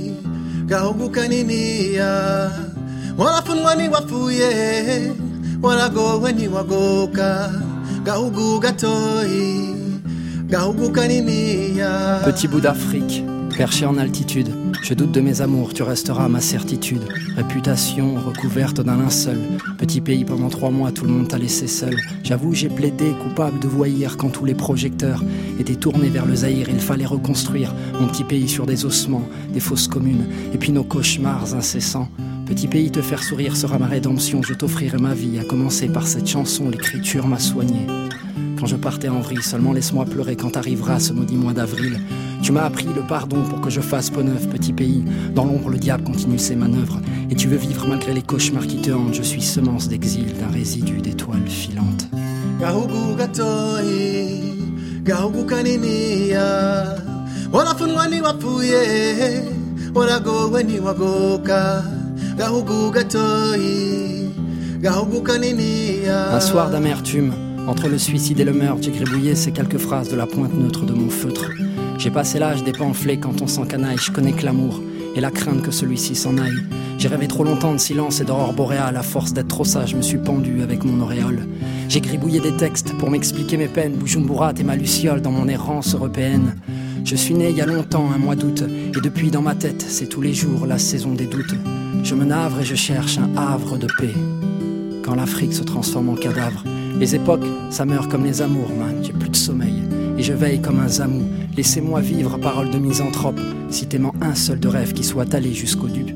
Gahugu kaniniya Wanafunwa ni wapuye Wanagowe ni wagoka Gahugu gatoi Gahugu kaniniya. Petit bout d'Afrique, perché en altitude, je doute de mes amours, tu resteras ma certitude. Réputation recouverte d'un linceul. Petit pays, pendant trois mois, tout le monde t'a laissé seul. J'avoue, j'ai plaidé coupable de voyir quand tous les projecteurs étaient tournés vers le Zaïre. Il fallait reconstruire mon petit pays sur des ossements, des fosses communes, et puis nos cauchemars incessants. Petit pays, te faire sourire sera ma rédemption. Je t'offrirai ma vie, à commencer par cette chanson. L'écriture m'a soigné. Quand je partais en vrille, seulement laisse-moi pleurer quand arrivera ce maudit mois d'avril. Tu m'as appris le pardon pour que je fasse peau neuve, petit pays. Dans l'ombre, le diable continue ses manœuvres. Et tu veux vivre malgré les cauchemars qui te hantent. Je suis semence d'exil, d'un résidu d'étoiles filantes. Gahugu gatoi Gahugu kaniniya Wanafunwa ni wapuye Wanagowe ni wagoka Gahugu gatoi Gahugu kaniniya. Un soir d'amertume, entre le suicide et le meurtre, j'ai gribouillé ces quelques phrases de la pointe neutre de mon feutre. J'ai passé l'âge des pamphlets quand on s'encanaille. Je connais que l'amour et la crainte que celui-ci s'en aille. J'ai rêvé trop longtemps de silence et d'aurore boréale. À force d'être trop sage, je me suis pendu avec mon auréole. J'ai gribouillé des textes pour m'expliquer mes peines. Bujumbura et ma luciole dans mon errance européenne. Je suis né il y a longtemps, un mois d'août, et depuis dans ma tête, c'est tous les jours la saison des doutes. Je me navre et je cherche un havre de paix. Quand l'Afrique se transforme en cadavre, les époques, ça meurt comme les amours, man. J'ai plus de sommeil et je veille comme un zamou. Laissez-moi vivre, parole de misanthrope. Citez-moi un seul de rêve qui soit allé jusqu'au début.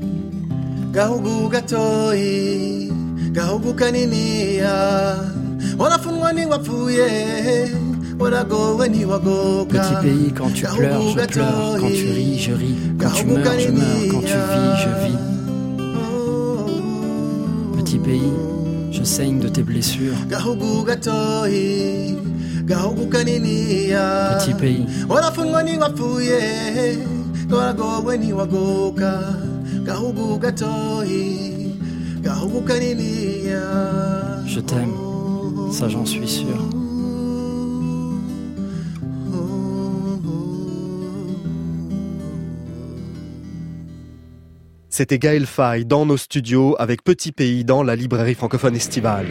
Gahugu gatoi Gahugu kaniniya Wanafunwa ni wapuye Wanagowe ni wagoka. Petit pays, quand tu pleures, je pleure. Quand tu ris, je ris. Quand tu meurs, je meurs. Quand tu vis, je vis. Petit pays, je saigne de tes blessures. Gahugu gatoi Gahugu kaniniya. Petit pays, Wanafunwa ni wapuye Wanagowe ni wagoka Gahugu gatoi Gahugu kaniniya. je t'aime, ça j'en suis sûr. C'était Gaël Faye dans nos studios avec Petit Pays dans la librairie francophone estivale.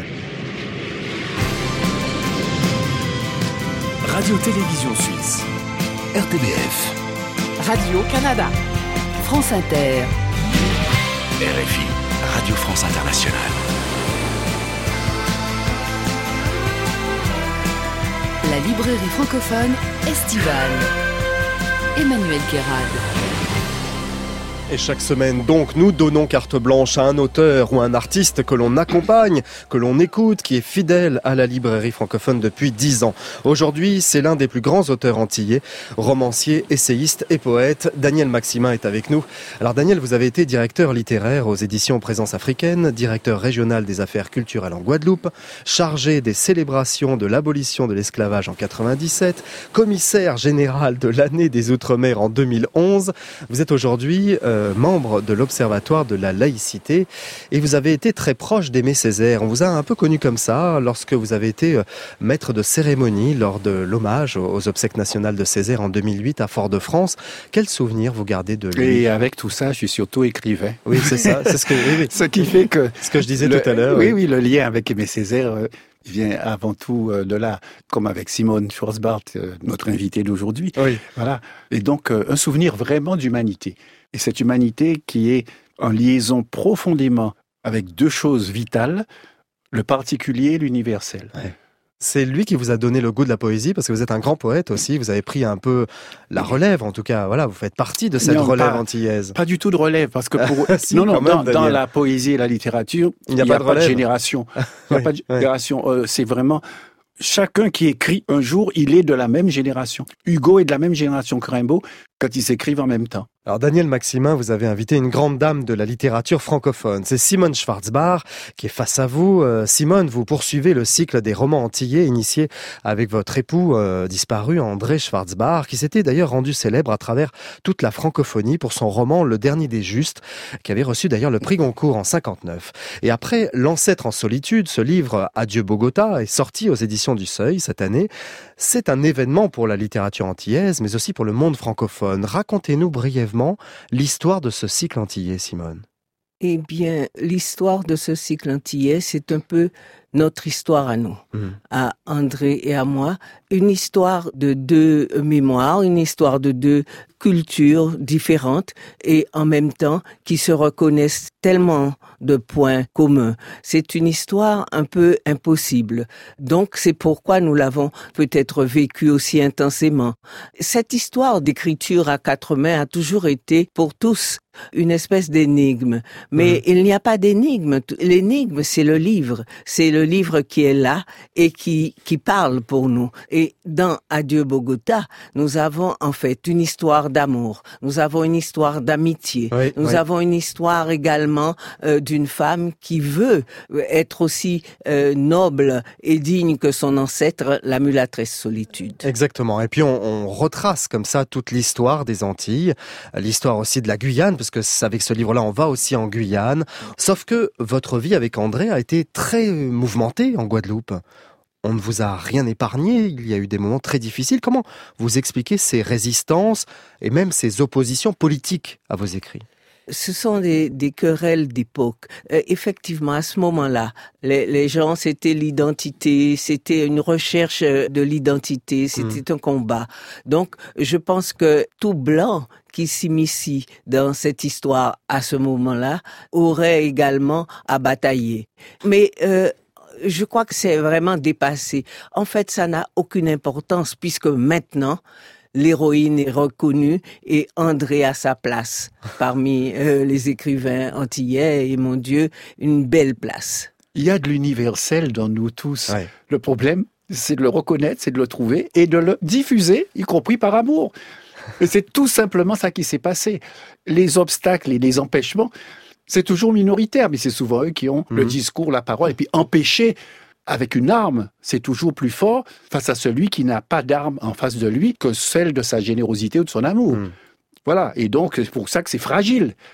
Radio-Télévision Suisse, R T B F, Radio-Canada, France Inter, R F I, Radio France Internationale. La librairie francophone estivale. Emmanuel Guérard. Et chaque semaine, donc, nous donnons carte blanche à un auteur ou un artiste que l'on accompagne, que l'on écoute, qui est fidèle à la librairie francophone depuis dix ans. Aujourd'hui, c'est l'un des plus grands auteurs antillais, romancier, essayiste et poète. Daniel Maximin est avec nous. Alors Daniel, vous avez été directeur littéraire aux éditions Présence africaine, directeur régional des affaires culturelles en Guadeloupe, chargé des célébrations de l'abolition de l'esclavage en quatre-vingt-dix-sept, commissaire général de l'année des Outre-mer en deux mille onze. Vous êtes aujourd'hui... Euh, membre de l'Observatoire de la laïcité et vous avez été très proche d'Aimé Césaire. On vous a un peu connu comme ça lorsque vous avez été maître de cérémonie lors de l'hommage aux obsèques nationales de Césaire en deux mille huit à Fort-de-France. Quel souvenir vous gardez de lui? Et avec tout ça, je suis surtout écrivain. Oui, c'est ça. C'est ce que, oui, oui. ce qui fait que... Ce que je disais le, tout à l'heure. Oui, oui, oui, le lien avec Aimé Césaire... Euh, vient avant tout de là, comme avec Simone Schwarzbart, notre invitée d'aujourd'hui. Oui. Voilà. Et donc, un souvenir vraiment d'humanité. Et cette humanité qui est en liaison profondément avec deux choses vitales, le particulier et l'universel. Ouais. C'est lui qui vous a donné le goût de la poésie, parce que vous êtes un grand poète aussi, vous avez pris un peu la relève, en tout cas, voilà, vous faites partie de cette non, relève pas, antillaise. Pas du tout de relève, parce que pour... si, non, non, même, dans, dans la poésie et la littérature, il n'y a, a, pas de, pas de génération. Il n'y a oui, pas de génération. Oui. Euh, c'est vraiment... Chacun qui écrit un jour, il est de la même génération. Hugo est de la même génération que Rimbaud quand ils s'écrivent en même temps. Alors Daniel Maximin, vous avez invité une grande dame de la littérature francophone. C'est Simone Schwarzbart qui est face à vous. Euh, Simone, vous poursuivez le cycle des romans antillais initié avec votre époux euh, disparu, André Schwarzbart, qui s'était d'ailleurs rendu célèbre à travers toute la francophonie pour son roman Le Dernier des Justes, qui avait reçu d'ailleurs le prix Goncourt en cinquante-neuf. Et après L'ancêtre en solitude, ce livre Adieu Bogota est sorti aux éditions du Seuil cette année. C'est un événement pour la littérature antillaise, mais aussi pour le monde francophone. Racontez-nous brièvement l'histoire de ce cycle antillais, Simone. Eh bien, l'histoire de ce cycle antillais, c'est un peu notre histoire à nous, mmh. à André et à moi. Une histoire de deux mémoires, une histoire de deux cultures différentes et en même temps qui se reconnaissent tellement de points communs. C'est une histoire un peu impossible. Donc c'est pourquoi nous l'avons peut-être vécue aussi intensément. Cette histoire d'écriture à quatre mains a toujours été pour tous une espèce d'énigme. Mais mmh. il n'y a pas d'énigme. L'énigme, c'est le livre. C'est le livre qui est là et qui, qui parle pour nous. Et dans Adieu Bogota, nous avons en fait une histoire d'amour. Nous avons une histoire d'amitié. Oui, nous oui. avons une histoire également euh, d'une femme qui veut être aussi euh, noble et digne que son ancêtre, la mulâtresse Solitude. Exactement. Et puis on, on retrace comme ça toute l'histoire des Antilles, l'histoire aussi de la Guyane, parce que avec ce livre-là, on va aussi en Guyane. Sauf que votre vie avec André a été très mouvementée en Guadeloupe. On ne vous a rien épargné, il y a eu des moments très difficiles. Comment vous expliquez ces résistances et même ces oppositions politiques à vos écrits ? Ce sont des, des querelles d'époque. Euh, effectivement, à ce moment-là, les, les gens, c'était l'identité, c'était une recherche de l'identité, c'était mmh. un combat. Donc, je pense que tout blanc qui s'immisce dans cette histoire à ce moment-là aurait également à batailler. Mais euh, je crois que c'est vraiment dépassé. En fait, ça n'a aucune importance puisque maintenant, l'héroïne est reconnue et André a sa place parmi euh, les écrivains antillais et, mon Dieu, une belle place. Il y a de l'universel dans nous tous. Ouais. Le problème, c'est de le reconnaître, c'est de le trouver et de le diffuser, y compris par amour. Et c'est tout simplement ça qui s'est passé. Les obstacles et les empêchements, c'est toujours minoritaire, mais c'est souvent eux qui ont mmh. le discours, la parole, et puis empêcher avec une arme, c'est toujours plus fort face à celui qui n'a pas d'arme en face de lui que celle de sa générosité ou de son amour. Mmh. Voilà, et donc c'est pour ça que c'est fragile.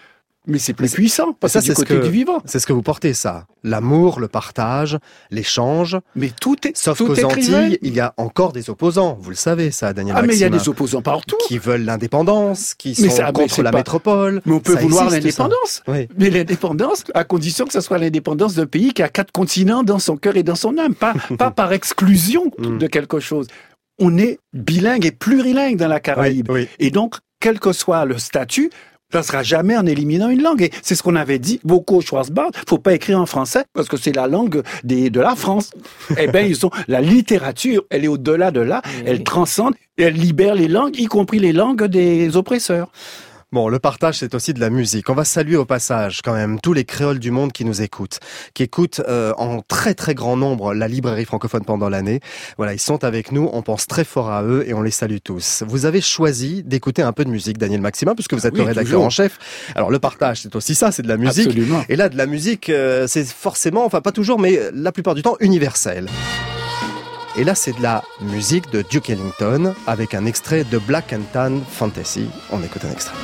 Mais c'est plus puissant, parce ça, que c'est du c'est côté ce que, du vivant. C'est ce que vous portez, ça. L'amour, le partage, l'échange. Mais tout est, Sauf tout qu'aux écrivain. Antilles, il y a encore des opposants. Vous le savez, ça, Daniel Ah, mais il y a Maxima, des opposants partout. qui veulent l'indépendance, qui Mais sont ça- mais contre c'est la pas- métropole. Mais on peut Ça vouloir existe, ça. l'indépendance. Oui. Mais l'indépendance, à condition que ce soit l'indépendance d'un pays qui a quatre continents dans son cœur et dans son âme, pas, pas par exclusion de quelque chose. On est bilingue et plurilingue dans la Caraïbe. Oui, oui. Et donc, quel que soit le statut, ça ne sera jamais en éliminant une langue. Et c'est ce qu'on avait dit, Boko Schwarzbard, faut pas écrire en français parce que c'est la langue des, de la France. Eh bien, ils ont, la littérature, elle est au-delà de là, elle transcende, et elle libère les langues, y compris les langues des oppresseurs. Bon, le partage, c'est aussi de la musique. On va saluer au passage, quand même, tous les créoles du monde qui nous écoutent, qui écoutent euh, en très très grand nombre la librairie francophone pendant l'année. Voilà, ils sont avec nous, on pense très fort à eux et on les salue tous. Vous avez choisi d'écouter un peu de musique, Daniel Maxima, puisque vous êtes Oui, le rédacteur toujours. en chef. Alors, le partage, c'est aussi ça, c'est de la musique. Absolument. Et là, de la musique, euh, c'est forcément, enfin pas toujours, mais la plupart du temps, universel. Et là, c'est de la musique de Duke Ellington avec un extrait de Black and Tan Fantasy. On écoute un extrait.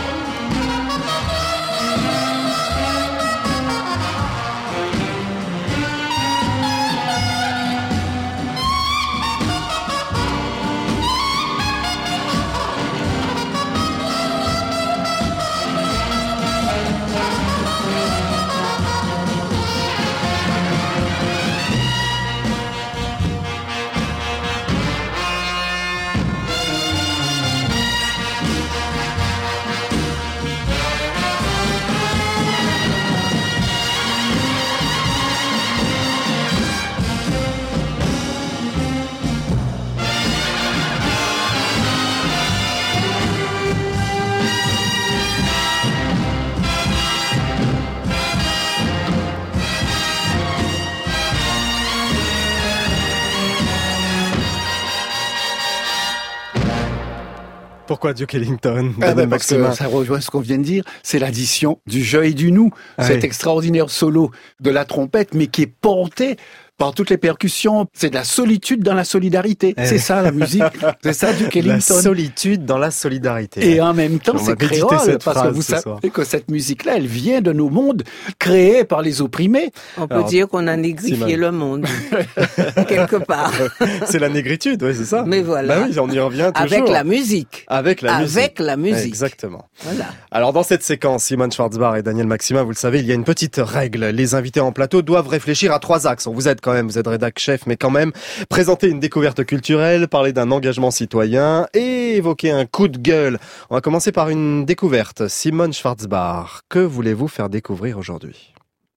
Pourquoi Duke Ellington, Ah Daniel ben parce que Maxima? ça rejoint ce qu'on vient de dire, c'est l'addition du je et du nous, Ah cet oui. extraordinaire solo de la trompette, mais qui est porté par toutes les percussions. C'est de la solitude dans la solidarité. Eh. C'est ça la musique, c'est ça Duke La Ellington. solitude dans la solidarité. Et en même temps, On va c'est méditer créole, cette parce que phrase vous ce soir. savez que cette musique-là, elle vient de nos mondes créés par les opprimés. On peut Alors, dire qu'on a négrifié Simone. le monde, quelque part. C'est la négritude, oui, c'est ça. Mais voilà. Bah oui, on y revient toujours. Avec la musique. Avec la musique. Avec la musique. Exactement. Voilà. Alors dans cette séquence, Simone Schwarzbard et Daniel Maxima, vous le savez, il y a une petite règle. Les invités en plateau doivent réfléchir à trois axes. On vous aide quand même, vous êtes rédac chef, mais quand même, présenter une découverte culturelle, parler d'un engagement citoyen et évoquer un coup de gueule. On va commencer par une découverte. Simone Schwarzbard, que voulez-vous faire découvrir aujourd'hui ?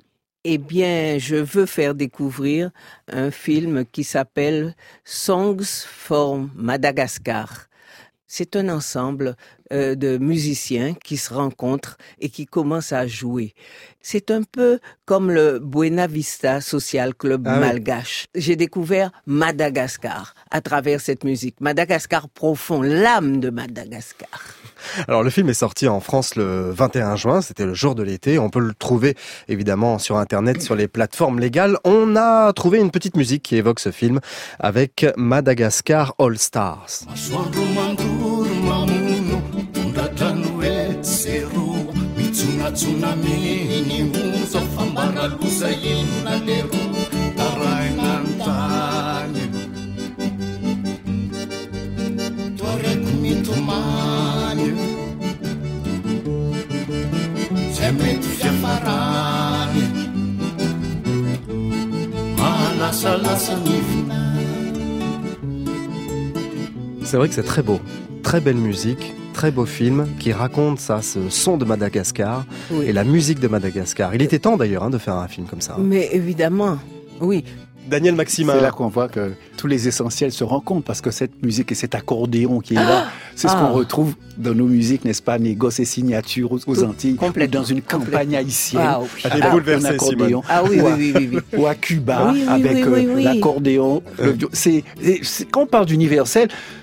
Eh bien, je veux faire découvrir un film qui s'appelle Songs for Madagascar. C'est un ensemble euh, de musiciens qui se rencontrent et qui commencent à jouer. C'est un peu comme le Buena Vista Social Club Ah oui. malgache. J'ai découvert Madagascar à travers cette musique. Madagascar profond, l'âme de Madagascar. Alors le film est sorti en France le vingt et un juin, c'était le jour de l'été. On peut le trouver évidemment sur internet, sur les plateformes légales. On a trouvé une petite musique qui évoque ce film avec Madagascar All Stars. C'est vrai que c'est très beau, très belle musique, très beau film qui raconte ça, ce son de Madagascar Oui. et la musique de Madagascar. Il était temps d'ailleurs hein, de faire un film comme ça. Mais évidemment, oui. Daniel Maxima. C'est là qu'on voit que tous les essentiels se rencontrent parce que cette musique et cet accordéon qui est là, c'est ce Ah. qu'on retrouve dans nos musiques, n'est-ce pas, négoce et signature aux, aux Antilles, ou dans une campagne haïtienne, Ah, oui. Allez, avec bouleversé, un accordéon, Simone. Ah oui, ou, oui, à, oui, oui, oui. ou à Cuba Oui, oui, avec oui, euh, oui, oui. l'accordéon. le- C'est, c'est- quand on parle d'universel,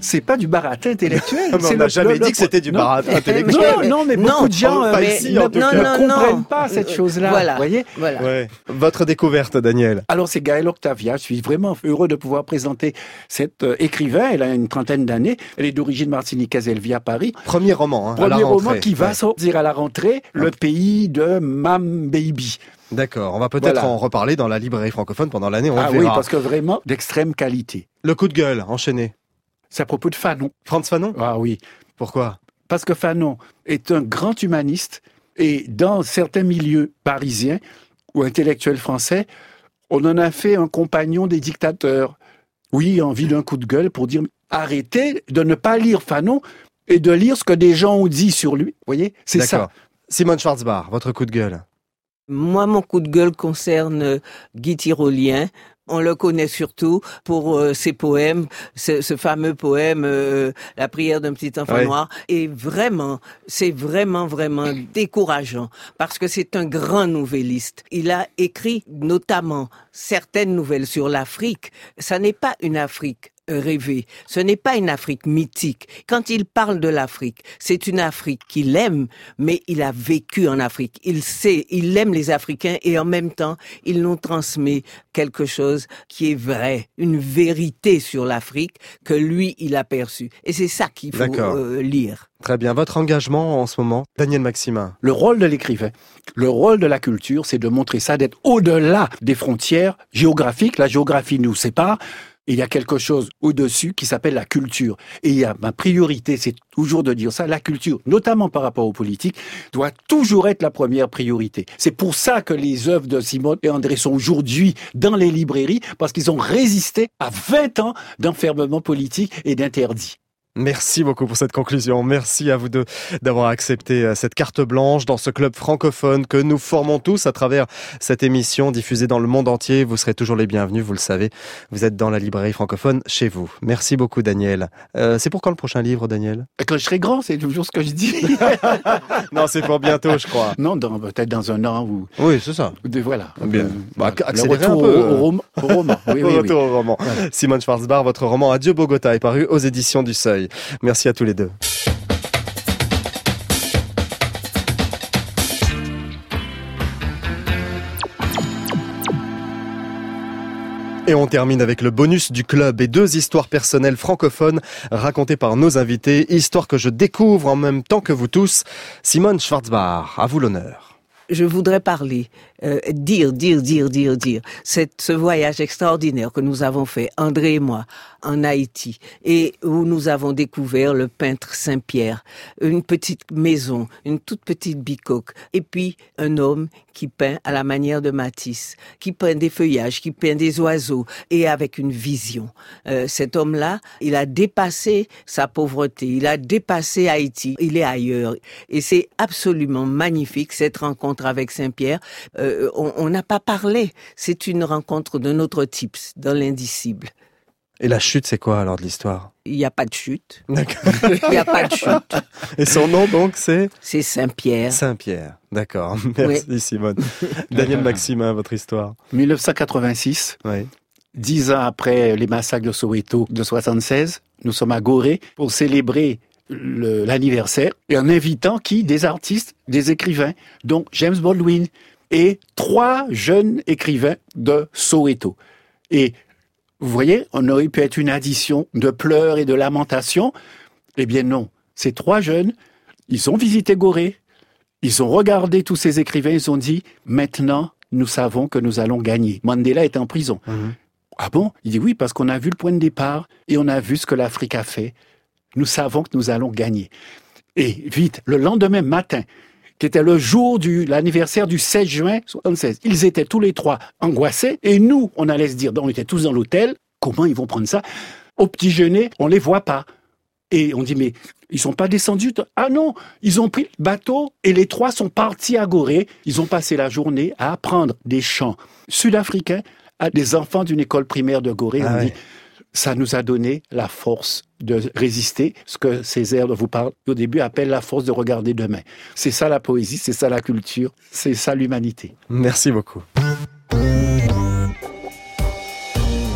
c'est pas du baratin intellectuel. On n'a jamais dit que c'était du baratin intellectuel. Non, non, mais beaucoup non, de gens euh, mais, ici, en tout non, cas. ne comprennent pas cette chose-là. Voilà, vous voyez voilà. Ouais. Votre découverte, Daniel. Alors, c'est Gaëlle Octavia. Je suis vraiment heureux de pouvoir présenter cet euh, écrivain. Elle a une trentaine d'années. Elle est d'origine martiniquaise. Elle vit à Paris. Premier roman, hein, Premier à la rentrée. roman qui va ouais. sortir à la rentrée, ah. Le pays de Mam Baby. D'accord, on va peut-être voilà. en reparler dans la librairie francophone pendant l'année, on ah le verra. Oui, parce que vraiment, d'extrême qualité. Le coup de gueule, enchaîné. C'est à propos de Fanon. Frantz Fanon ? Ah oui. Pourquoi ? Parce que Fanon est un grand humaniste et dans certains milieux parisiens ou intellectuels français, on en a fait un compagnon des dictateurs. Oui, envie d'un coup de gueule pour dire arrêtez de ne pas lire Fanon et de lire ce que des gens ont dit sur lui. Vous voyez, c'est D'accord. ça. Simone Schwarzbach, votre coup de gueule. Moi, mon coup de gueule concerne Guy Tyrolien. On le connaît surtout pour euh, ses poèmes, ce, ce fameux poème euh, « La prière d'un petit enfant ouais. noir ». Et vraiment, c'est vraiment, vraiment décourageant parce que c'est un grand nouvelliste. Il a écrit notamment certaines nouvelles sur l'Afrique. Ça n'est pas une Afrique rêver. Ce n'est pas une Afrique mythique. Quand il parle de l'Afrique, c'est une Afrique qu'il aime, mais il a vécu en Afrique. Il sait, il aime les Africains et en même temps, il nous transmet quelque chose qui est vrai, une vérité sur l'Afrique que lui, il a perçue. Et c'est ça qu'il faut euh, lire. Très bien. Votre engagement en ce moment, Daniel Maximin? Le rôle de l'écrivain, le rôle de la culture, c'est de montrer ça, d'être au-delà des frontières géographiques. La géographie nous sépare. Il y a quelque chose au-dessus qui s'appelle la culture. Et il y a ma priorité, c'est toujours de dire ça, la culture, notamment par rapport aux politiques, doit toujours être la première priorité. C'est pour ça que les œuvres de Simone et André sont aujourd'hui dans les librairies, parce qu'ils ont résisté à vingt ans d'enfermement politique et d'interdit. Merci beaucoup pour cette conclusion. Merci à vous deux d'avoir accepté cette carte blanche dans ce club francophone que nous formons tous à travers cette émission diffusée dans le monde entier. Vous serez toujours les bienvenus, vous le savez. Vous êtes dans la librairie francophone chez vous. Merci beaucoup, Daniel. Euh, c'est pour quand le prochain livre, Daniel? Quand je serai grand, c'est toujours ce que je dis. Non, c'est pour bientôt, je crois. Non, dans, peut-être dans un an ou. Oui, c'est ça. De, voilà. Bien. Euh, bah, le accélérez retour un peu. Au, au, rom- au roman. Oui, oui, au retour oui. au roman. Voilà. Simone Schwarzbach, votre roman Adieu Bogota est paru aux éditions du Seuil. Merci à tous les deux. Et on termine avec le bonus du club et deux histoires personnelles francophones racontées par nos invités. Histoires que je découvre en même temps que vous tous. Simone Schwarzbach, à vous l'honneur. Je voudrais parler, euh, dire, dire, dire, dire, dire, c'est ce voyage extraordinaire que nous avons fait, André et moi, en Haïti, et où nous avons découvert le peintre Saint-Pierre, une petite maison, une toute petite bicoque, et puis un homme qui peint à la manière de Matisse, qui peint des feuillages, qui peint des oiseaux, et avec une vision. Euh, cet homme-là, il a dépassé sa pauvreté, il a dépassé Haïti, il est ailleurs, et c'est absolument magnifique cette rencontre avec Saint-Pierre. Euh, on n'a pas parlé. C'est une rencontre d'un autre type, dans l'indicible. Et la chute, c'est quoi alors de l'histoire? Il n'y a pas de chute. D'accord. Il n'y a pas de chute. Et son nom donc c'est? C'est Saint-Pierre. Saint-Pierre, d'accord. Merci oui. Simone. Daniel Maximin, votre histoire. dix-neuf cent quatre-vingt-six, oui. Dix ans après les massacres de Soweto de soixante-seize, nous sommes à Gorée pour célébrer Le, l'anniversaire, et en invitant qui? Des artistes, des écrivains, dont James Baldwin, et trois jeunes écrivains de Soweto. Et vous voyez, on aurait pu être une addition de pleurs et de lamentations. Eh bien non, ces trois jeunes, ils ont visité Gorée, ils ont regardé tous ces écrivains, ils ont dit, maintenant, nous savons que nous allons gagner. Mandela est en prison. Mmh. Ah bon? Il dit oui, parce qu'on a vu le point de départ, et on a vu ce que l'Afrique a fait. Nous savons que nous allons gagner. Et vite, le lendemain matin, qui était le jour de l'anniversaire du seize juin soixante-seize, ils étaient tous les trois angoissés, et nous, on allait se dire, on était tous dans l'hôtel, comment ils vont prendre ça? Au petit déjeuner, on les voit pas. Et on dit, mais ils sont pas descendus? Ah non, ils ont pris le bateau, et les trois sont partis à Gorée. Ils ont passé la journée à apprendre des chants sud-africains à des enfants d'une école primaire de Gorée. Ah on ouais. dit, ça nous a donné la force de résister, ce que Césaire vous parle au début appelle la force de regarder demain. C'est ça la poésie, c'est ça la culture, c'est ça l'humanité. Merci beaucoup.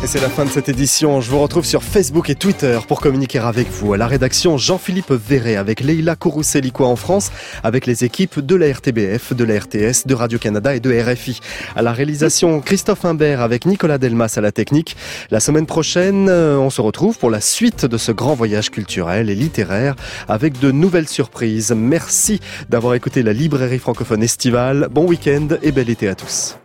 Et c'est la fin de cette édition. Je vous retrouve sur Facebook et Twitter pour communiquer avec vous. À la rédaction, Jean-Philippe Verret avec Leïla Kourousselicoua en France, avec les équipes de la R T B F, de la R T S, de Radio-Canada et de R F I. À la réalisation, Christophe Imbert avec Nicolas Delmas à la technique. La semaine prochaine, on se retrouve pour la suite de ce grand voyage culturel et littéraire avec de nouvelles surprises. Merci d'avoir écouté la librairie francophone estivale. Bon week-end et bel été à tous.